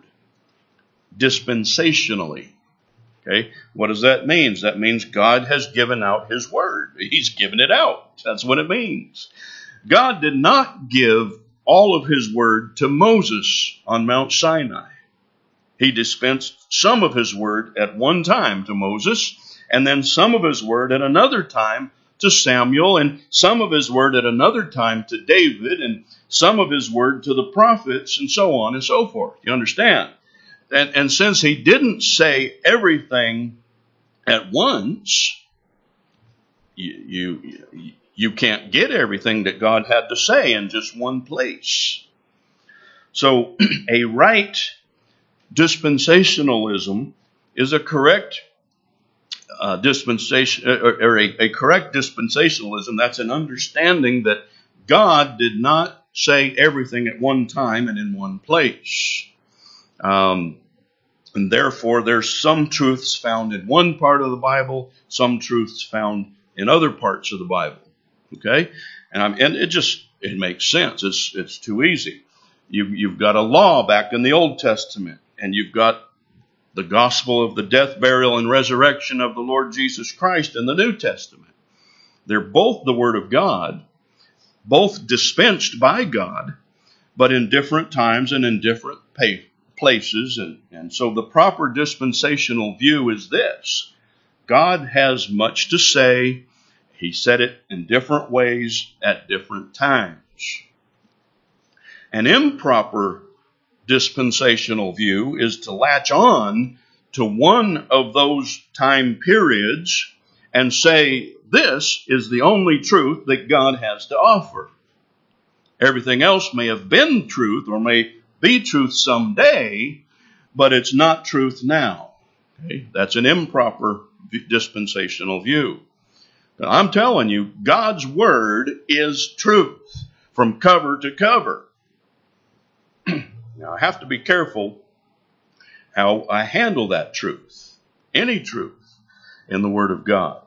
dispensationally. Okay, what does that mean? That means God has given out his word. He's given it out. That's what it means. God did not give all of his word to Moses on Mount Sinai. He dispensed some of his word at one time to Moses, and then some of his word at another time to Samuel, and some of his word at another time to David, and some of his word to the prophets, and so on and so forth. You understand? And, and since he didn't say everything at once, you, you, you can't get everything that God had to say in just one place. So a right dispensationalism is a correct uh, dispensation, or, or a, a correct dispensationalism. That's an understanding that God did not say everything at one time and in one place. Um, and therefore, there's some truths found in one part of the Bible, some truths found in other parts of the Bible. Okay, and I'm, and it just it makes sense. It's it's too easy. You you've got a law back in the Old Testament, and you've got the gospel of the death, burial, and resurrection of the Lord Jesus Christ in the New Testament. They're both the Word of God, both dispensed by God, but in different times and in different pay. places. And, and so the proper dispensational view is this. God has much to say. He said it in different ways at different times. An improper dispensational view is to latch on to one of those time periods and say, this is the only truth that God has to offer. Everything else may have been truth or may be truth someday, but it's not truth now. Okay? That's an improper dispensational view. Now, I'm telling you, God's word is truth from cover to cover. Now, I have to be careful how I handle that truth, any truth in the Word of God.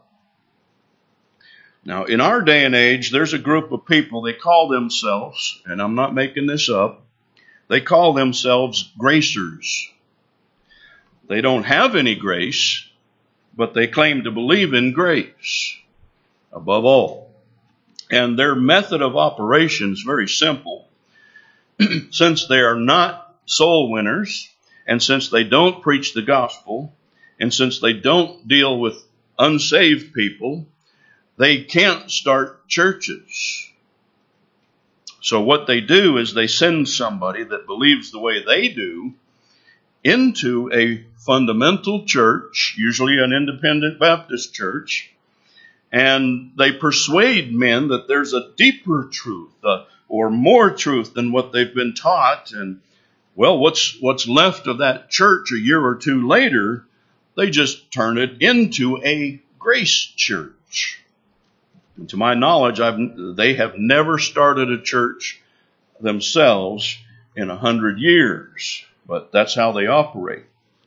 Now, in our day and age, there's a group of people, they call themselves, and I'm not making this up, they call themselves gracers. They don't have any grace, but they claim to believe in grace above all. And their method of operation is very simple. Since they are not soul winners, and since they don't preach the gospel, and since they don't deal with unsaved people, they can't start churches. So what they do is they send somebody that believes the way they do into a fundamental church, usually an independent Baptist church, and they persuade men that there's a deeper truth uh, or more truth than what they've been taught. And, well, what's what's left of that church a year or two later, they just turn it into a grace church. And to my knowledge, I've, they have never started a church themselves in a hundred years, but that's how they operate.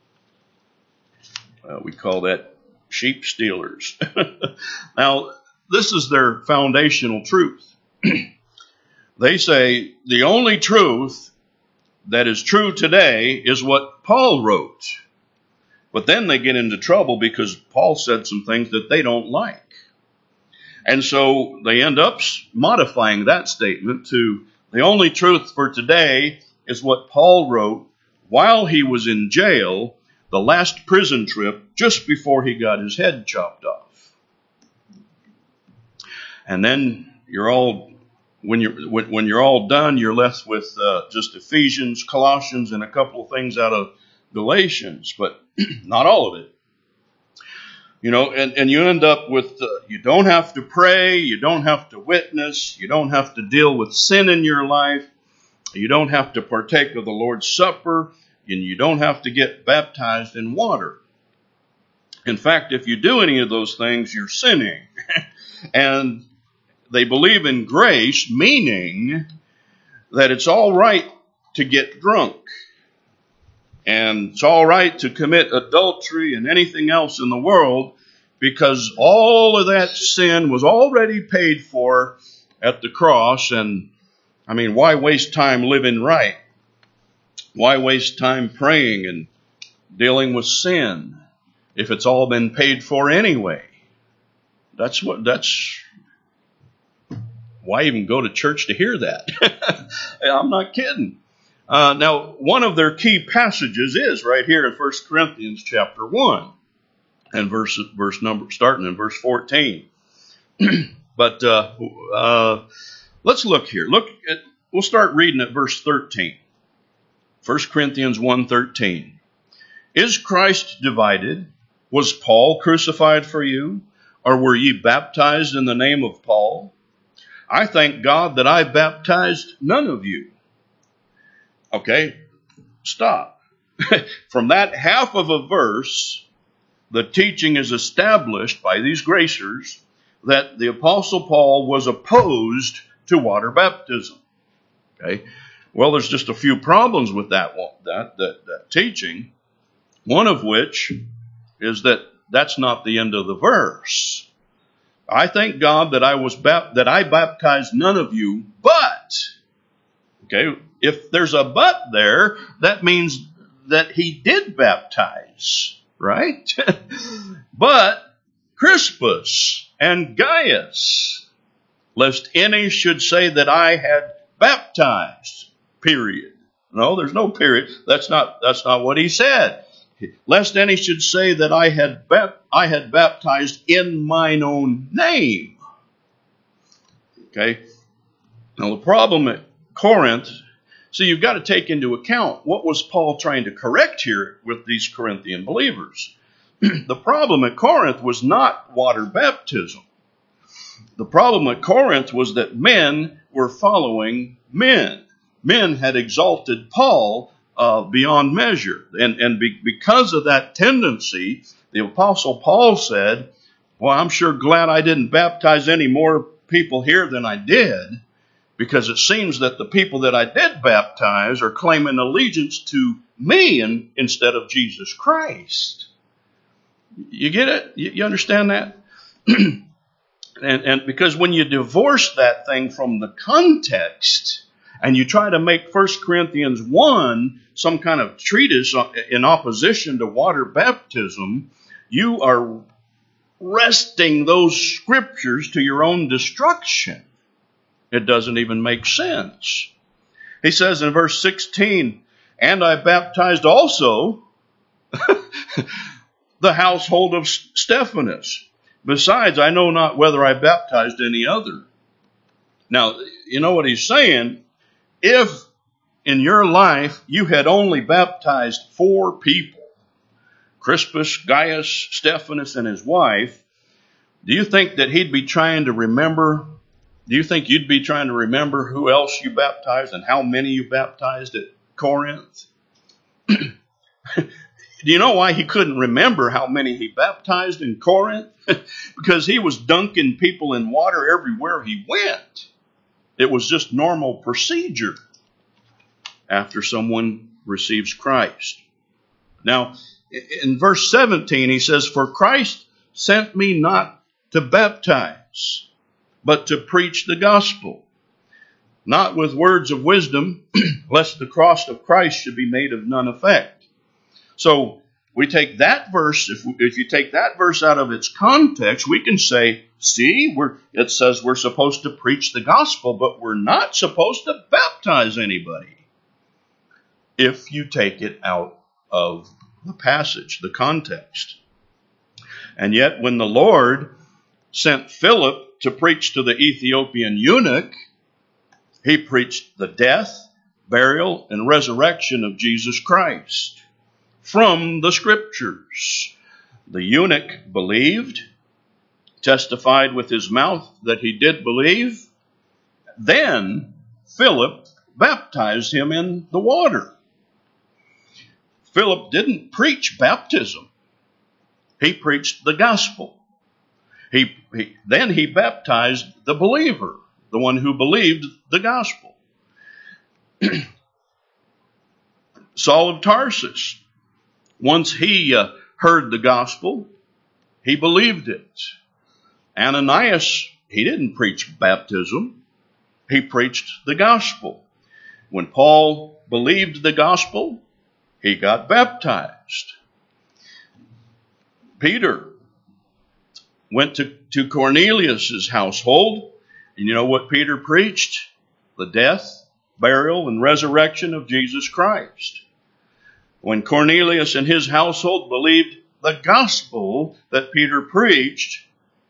Uh, we call that sheep stealers. Now, this is their foundational truth. They say the only truth that is true today is what Paul wrote. But then they get into trouble because Paul said some things that they don't like. And so they end up modifying that statement to the only truth for today is what Paul wrote while he was in jail, the last prison trip just before he got his head chopped off. And then you're all when you're when, when you're all done, you're left with uh, just Ephesians, Colossians, and a couple of things out of Galatians, but not all of it. You know, and, and you end up with, uh, you don't have to pray, you don't have to witness, you don't have to deal with sin in your life, you don't have to partake of the Lord's Supper, and you don't have to get baptized in water. In fact, if you do any of those things, you're sinning. And they believe in grace, meaning that it's all right to get drunk. And it's all right to commit adultery and anything else in the world, because all of that sin was already paid for at the cross. And I mean, why waste time living right? Why waste time praying and dealing with sin if it's all been paid for anyway? That's what, that's why even go to church to hear that? I'm not kidding. Uh, now, one of their key passages is right here in First Corinthians chapter one, and verse verse number starting in verse fourteen. But uh, uh, let's look here. Look at we'll start reading at verse thirteen. First Corinthians one thirteen. Is Christ divided? Was Paul crucified for you? Or were ye baptized in the name of Paul? I thank God that I baptized none of you. Okay, stop. From that half of a verse, the teaching is established by these gracers that the Apostle Paul was opposed to water baptism. Okay, well, there's just a few problems with that that that, that teaching. One of which is that that's not the end of the verse. I thank God that I was bap- that I baptized none of you, but okay. If there's a but there, that means that he did baptize, right? But Crispus and Gaius, lest any should say that I had baptized, period. No, there's no period. That's not, that's not what he said. Lest any should say that I had, bap- I had baptized in mine own name. Okay. Now the problem at Corinth, so you've got to take into account what was Paul trying to correct here with these Corinthian believers. The problem at Corinth was not water baptism. The problem at Corinth was that men were following men. Men had exalted Paul uh, beyond measure. And, and be, because of that tendency, the Apostle Paul said, well, I'm sure glad I didn't baptize any more people here than I did, because it seems that the people that I did baptize are claiming allegiance to me and, instead of Jesus Christ. You get it? You, you understand that? and, and because when you divorce that thing from the context and you try to make First Corinthians one some kind of treatise in opposition to water baptism, you are wresting those scriptures to your own destruction. It doesn't even make sense. He says in verse sixteen, and I baptized also the household of Stephanas. Besides, I know not whether I baptized any other. Now, you know what he's saying? If in your life you had only baptized four people, Crispus, Gaius, Stephanas, and his wife, do you think that he'd be trying to remember? Do you think you'd be trying to remember who else you baptized and how many you baptized at Corinth? Do you know why he couldn't remember how many he baptized in Corinth? Because he was dunking people in water everywhere he went. It was just normal procedure after someone receives Christ. Now, in verse seventeen, he says, for Christ sent me not to baptize, but to preach the gospel, not with words of wisdom, lest the cross of Christ should be made of none effect. So we take that verse, if, if you take that verse out of its context, we can say, see, we're, it says we're supposed to preach the gospel, but we're not supposed to baptize anybody. If you take it out of the passage, the context. And yet when the Lord sent Philip to preach to the Ethiopian eunuch, He preached the death, burial, and resurrection of Jesus Christ from the Scriptures. The eunuch believed, testified with his mouth that he did believe. Then Philip baptized him in the water. Philip didn't preach baptism. He preached the gospel. He, he then he baptized the believer, the one who believed the gospel. Saul of Tarsus, once he uh, heard the gospel, he believed it. Ananias, he didn't preach baptism. He preached the gospel. When Paul believed the gospel, he got baptized. Peter went to, to Cornelius' household, and you know what Peter preached? The death, burial, and resurrection of Jesus Christ. When Cornelius and his household believed the gospel that Peter preached,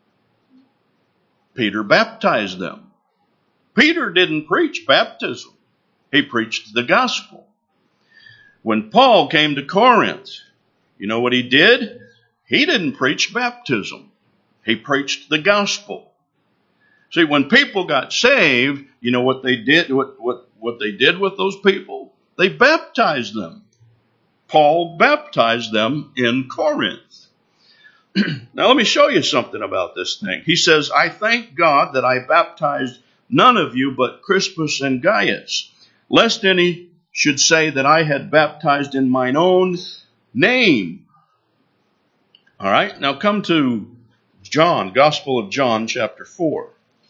Peter baptized them. Peter didn't preach baptism. He preached the gospel. When Paul came to Corinth, you know what he did? He didn't preach baptism. He preached the gospel. See, when people got saved, you know what they did, what, what, what they did with those people? They baptized them. Paul baptized them in Corinth. Now let me show you something about this thing. He says, I thank God that I baptized none of you but Crispus and Gaius, lest any should say that I had baptized in mine own name. All right, now come to John, Gospel of John, chapter four.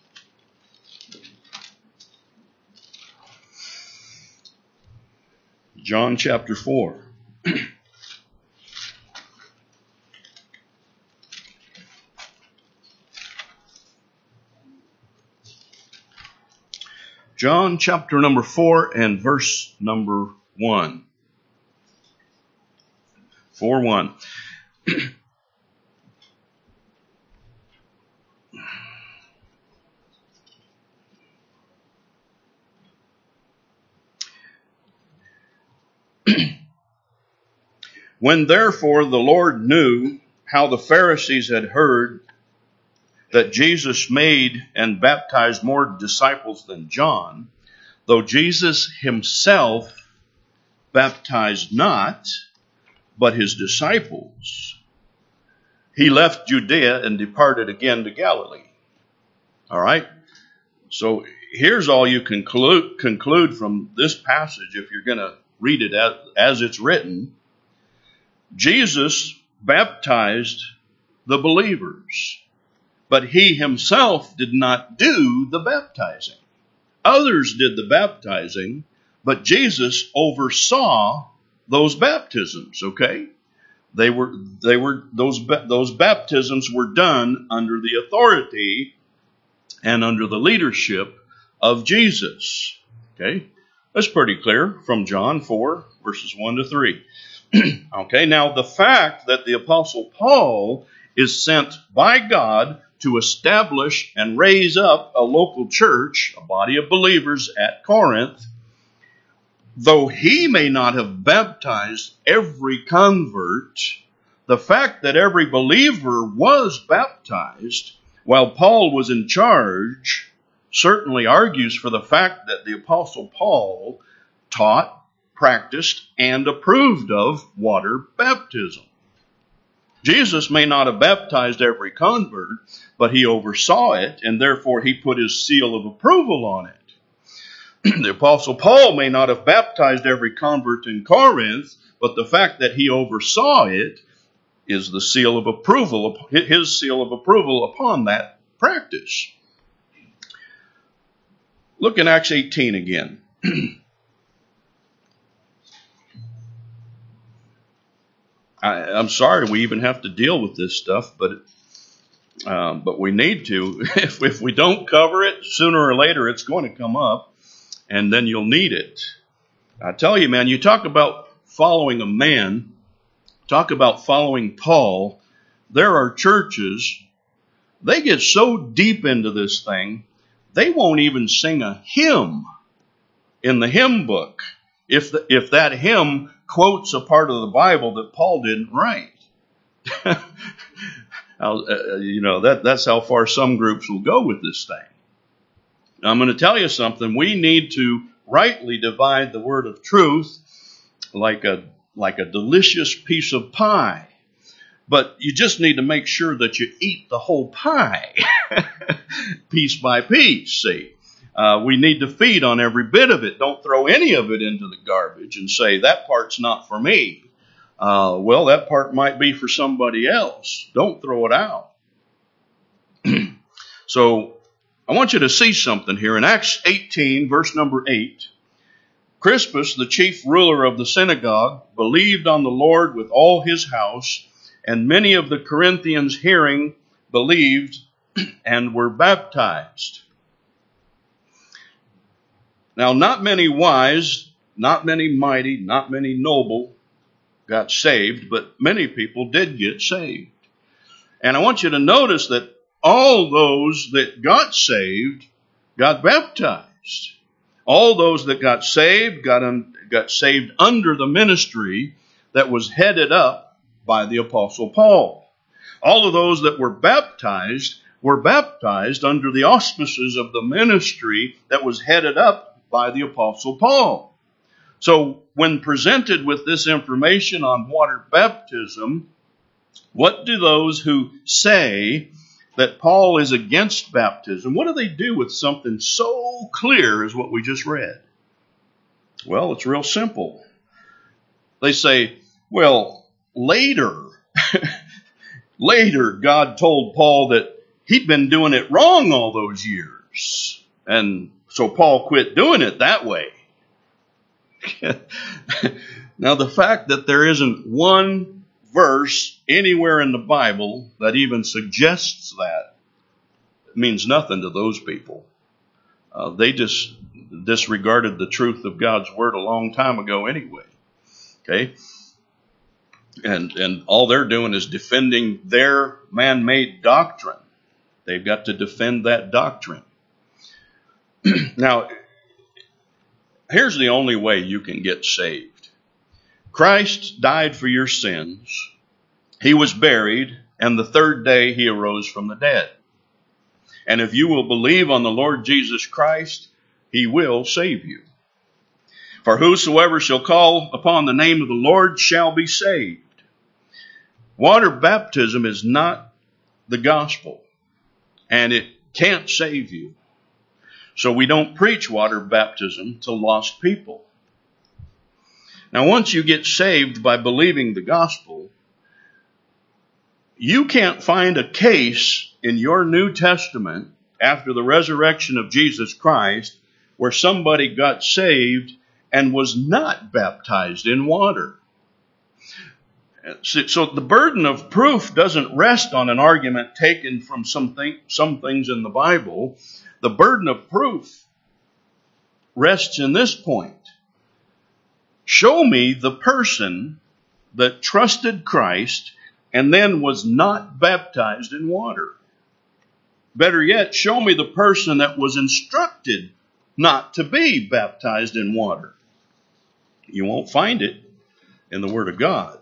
John chapter four. John chapter number four and verse number one. four one. When therefore the Lord knew how the Pharisees had heard that Jesus made and baptized more disciples than John, though Jesus himself baptized not, but his disciples, he left Judea and departed again to Galilee. All right? So here's all you conclude, conclude from this passage if you're going to read it as, as it's written. Jesus baptized the believers, but he himself did not do the baptizing. Others did the baptizing, but Jesus oversaw those baptisms, okay? They were, they were, those, those baptisms were done under the authority and under the leadership of Jesus, okay? That's pretty clear from John four, verses one to three. Okay, now the fact that the Apostle Paul is sent by God to establish and raise up a local church, a body of believers at Corinth, though he may not have baptized every convert, the fact that every believer was baptized while Paul was in charge certainly argues for the fact that the Apostle Paul taught, practiced, and approved of water baptism. Jesus may not have baptized every convert, but he oversaw it, and therefore he put his seal of approval on it. The Apostle Paul may not have baptized every convert in Corinth, but the fact that he oversaw it is the seal of approval, his seal of approval upon that practice. Look in Acts eighteen again. I, I'm sorry we even have to deal with this stuff, but um, but we need to. if, if we don't cover it, sooner or later it's going to come up, and then you'll need it. I tell you, man, you talk about following a man, talk about following Paul. There are churches, they get so deep into this thing they won't even sing a hymn in the hymn book if the, if that hymn quotes a part of the Bible that Paul didn't write. uh, you know, that that's how far some groups will go with this thing. Now, I'm going to tell you something. We need to rightly divide the word of truth like a like a delicious piece of pie. But you just need to make sure that you eat the whole pie, piece by piece, see. Uh, we need to feed on every bit of it. Don't throw any of it into the garbage and say, that part's not for me. Uh, well, that part might be for somebody else. Don't throw it out. So, I want you to see something here. In Acts eighteen, verse number eight, Crispus, the chief ruler of the synagogue, believed on the Lord with all his house, and many of the Corinthians hearing believed and were baptized. Now, not many wise, not many mighty, not many noble got saved, but many people did get saved. And I want you to notice that all those that got saved got baptized. All those that got saved got, un- got saved under the ministry that was headed up by the Apostle Paul. All of those that were baptized were baptized under the auspices of the ministry that was headed up by the Apostle Paul. So when presented with this information on water baptism, what do those who say that Paul is against baptism, what do they do with something so clear as what we just read? Well, it's real simple. They say, well, later, later God told Paul that he'd been doing it wrong all those years. And so Paul quit doing it that way. Now, the fact that there isn't one verse anywhere in the Bible that even suggests that means nothing to those people. Uh, they just disregarded the truth of God's word a long time ago anyway. Okay? And, and all they're doing is defending their man-made doctrine. They've got to defend that doctrine. Now, here's the only way you can get saved. Christ died for your sins. He was buried, and the third day he arose from the dead. And if you will believe on the Lord Jesus Christ, he will save you. For whosoever shall call upon the name of the Lord shall be saved. Water baptism is not the gospel, and it can't save you. So we don't preach water baptism to lost people. Now, once you get saved by believing the gospel, you can't find a case in your New Testament after the resurrection of Jesus Christ where somebody got saved and was not baptized in water. So the burden of proof doesn't rest on an argument taken from some, thing, some things in the Bible. The burden of proof rests in this point. Show me the person that trusted Christ and then was not baptized in water. Better yet, show me the person that was instructed not to be baptized in water. You won't find it in the Word of God.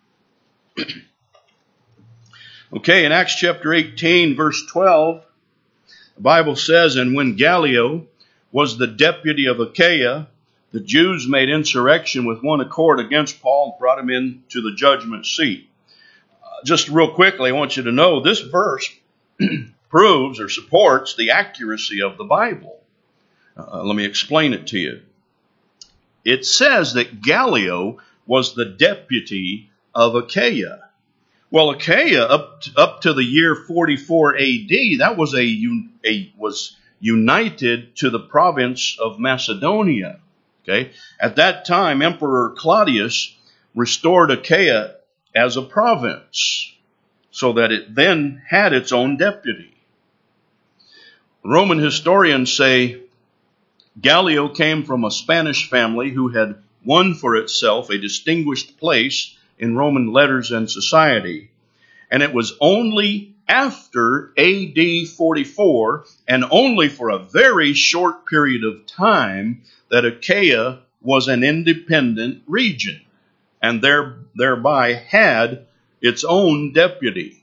Okay, in Acts chapter eighteen, verse twelve, the Bible says, and when Gallio was the deputy of Achaia, the Jews made insurrection with one accord against Paul and brought him into the judgment seat. Uh, just real quickly, I want you to know this verse proves or supports the accuracy of the Bible. Uh, let me explain it to you. It says that Gallio was the deputy of Achaia. Well, Achaia, up to, up to the year forty-four A D, that was a, a was united to the province of Macedonia. Okay, at that time, Emperor Claudius restored Achaia as a province, so that it then had its own deputy. Roman historians say Gallio came from a Spanish family who had won for itself a distinguished place in Roman letters and society. And it was only after A D forty-four, and only for a very short period of time, that Achaia was an independent region and there, thereby had its own deputy.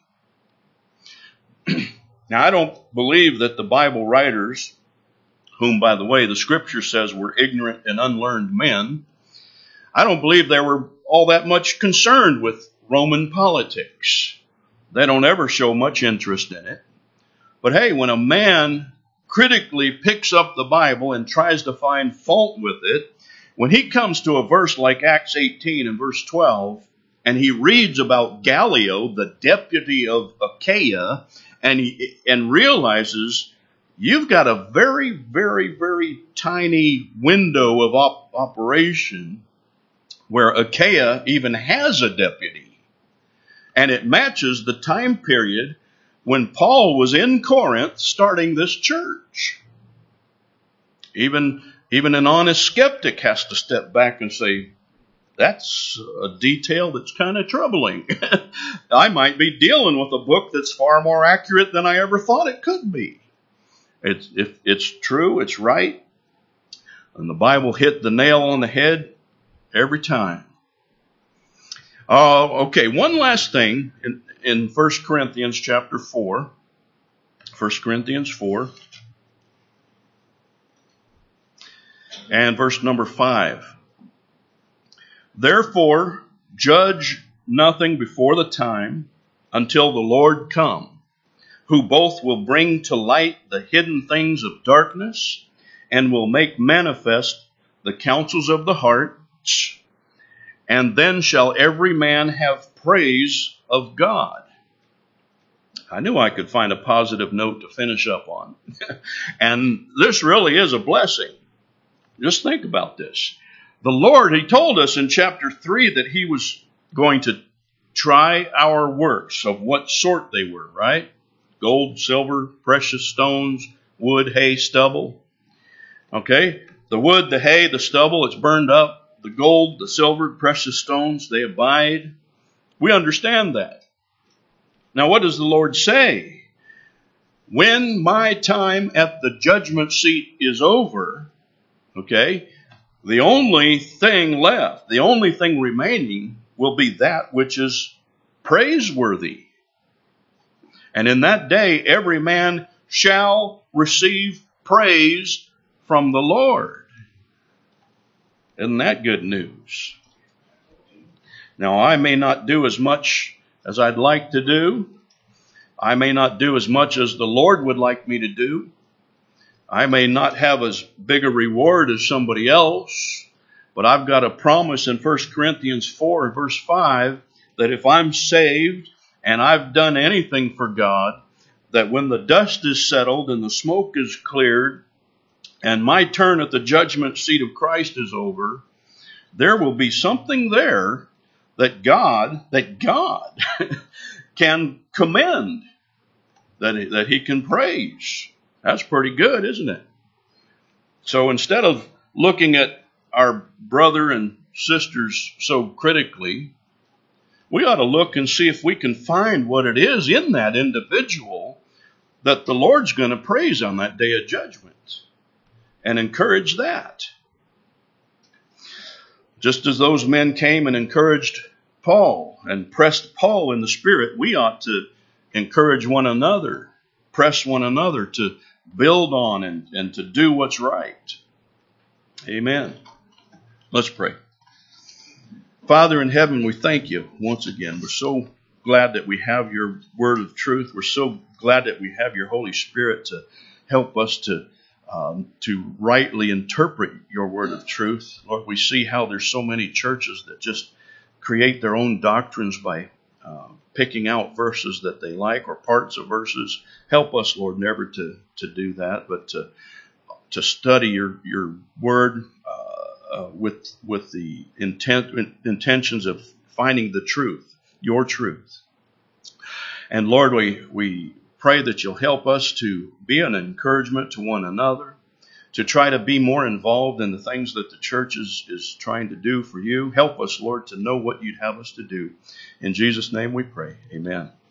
Now, I don't believe that the Bible writers, whom, by the way, the Scripture says were ignorant and unlearned men, I don't believe they were all that much concerned with Roman politics. They don't ever show much interest in it. But hey, when a man critically picks up the Bible and tries to find fault with it, when he comes to a verse like Acts eighteen and verse twelve, and he reads about Gallio, the deputy of Achaia, and he and realizes you've got a very, very, very tiny window of op- operation where Achaia even has a deputy. And it matches the time period when Paul was in Corinth starting this church. Even, even an honest skeptic has to step back and say, that's a detail that's kind of troubling. I might be dealing with a book that's far more accurate than I ever thought it could be. It's, if it's true, it's right. And the Bible hit the nail on the head every time. Uh, okay, one last thing in, in First Corinthians chapter four. First Corinthians four. And verse number five. Therefore, judge nothing before the time until the Lord come, who both will bring to light the hidden things of darkness and will make manifest the counsels of the hearts. And then shall every man have praise of God. I knew I could find a positive note to finish up on. And this really is a blessing. Just think about this. The Lord, He told us in chapter three that He was going to try our works, of what sort they were, right? Gold, silver, precious stones, wood, hay, stubble. Okay? The wood, the hay, the stubble, it's burned up. The gold, the silver, precious stones, they abide. We understand that. Now, what does the Lord say? When my time at the judgment seat is over, okay, the only thing left, the only thing remaining will be that which is praiseworthy. And in that day, every man shall receive praise from the Lord. Isn't that good news? Now, I may not do as much as I'd like to do. I may not do as much as the Lord would like me to do. I may not have as big a reward as somebody else. But I've got a promise in First Corinthians four, verse five, that if I'm saved and I've done anything for God, that when the dust is settled and the smoke is cleared, and my turn at the judgment seat of Christ is over, there will be something there that God, that God can commend, that he, that He can praise. That's pretty good, isn't it? So instead of looking at our brother and sisters so critically, we ought to look and see if we can find what it is in that individual that the Lord's going to praise on that day of judgment. And encourage that. Just as those men came and encouraged Paul and pressed Paul in the Spirit, we ought to encourage one another, press one another to build on and, and to do what's right. Amen. Let's pray. Father in heaven, we thank You once again. We're so glad that we have Your word of truth. We're so glad that we have Your Holy Spirit to help us to Um, to rightly interpret Your word of truth. Lord, we see how there's so many churches that just create their own doctrines by uh, picking out verses that they like or parts of verses. Help us, Lord, never to, to do that, but to, to study Your, your word uh, uh, with, with the intent, intentions of finding the truth, Your truth. And Lord, we, we pray that You'll help us to be an encouragement to one another, to try to be more involved in the things that the church is, is trying to do for You. Help us, Lord, to know what You'd have us to do. In Jesus' name we pray. Amen.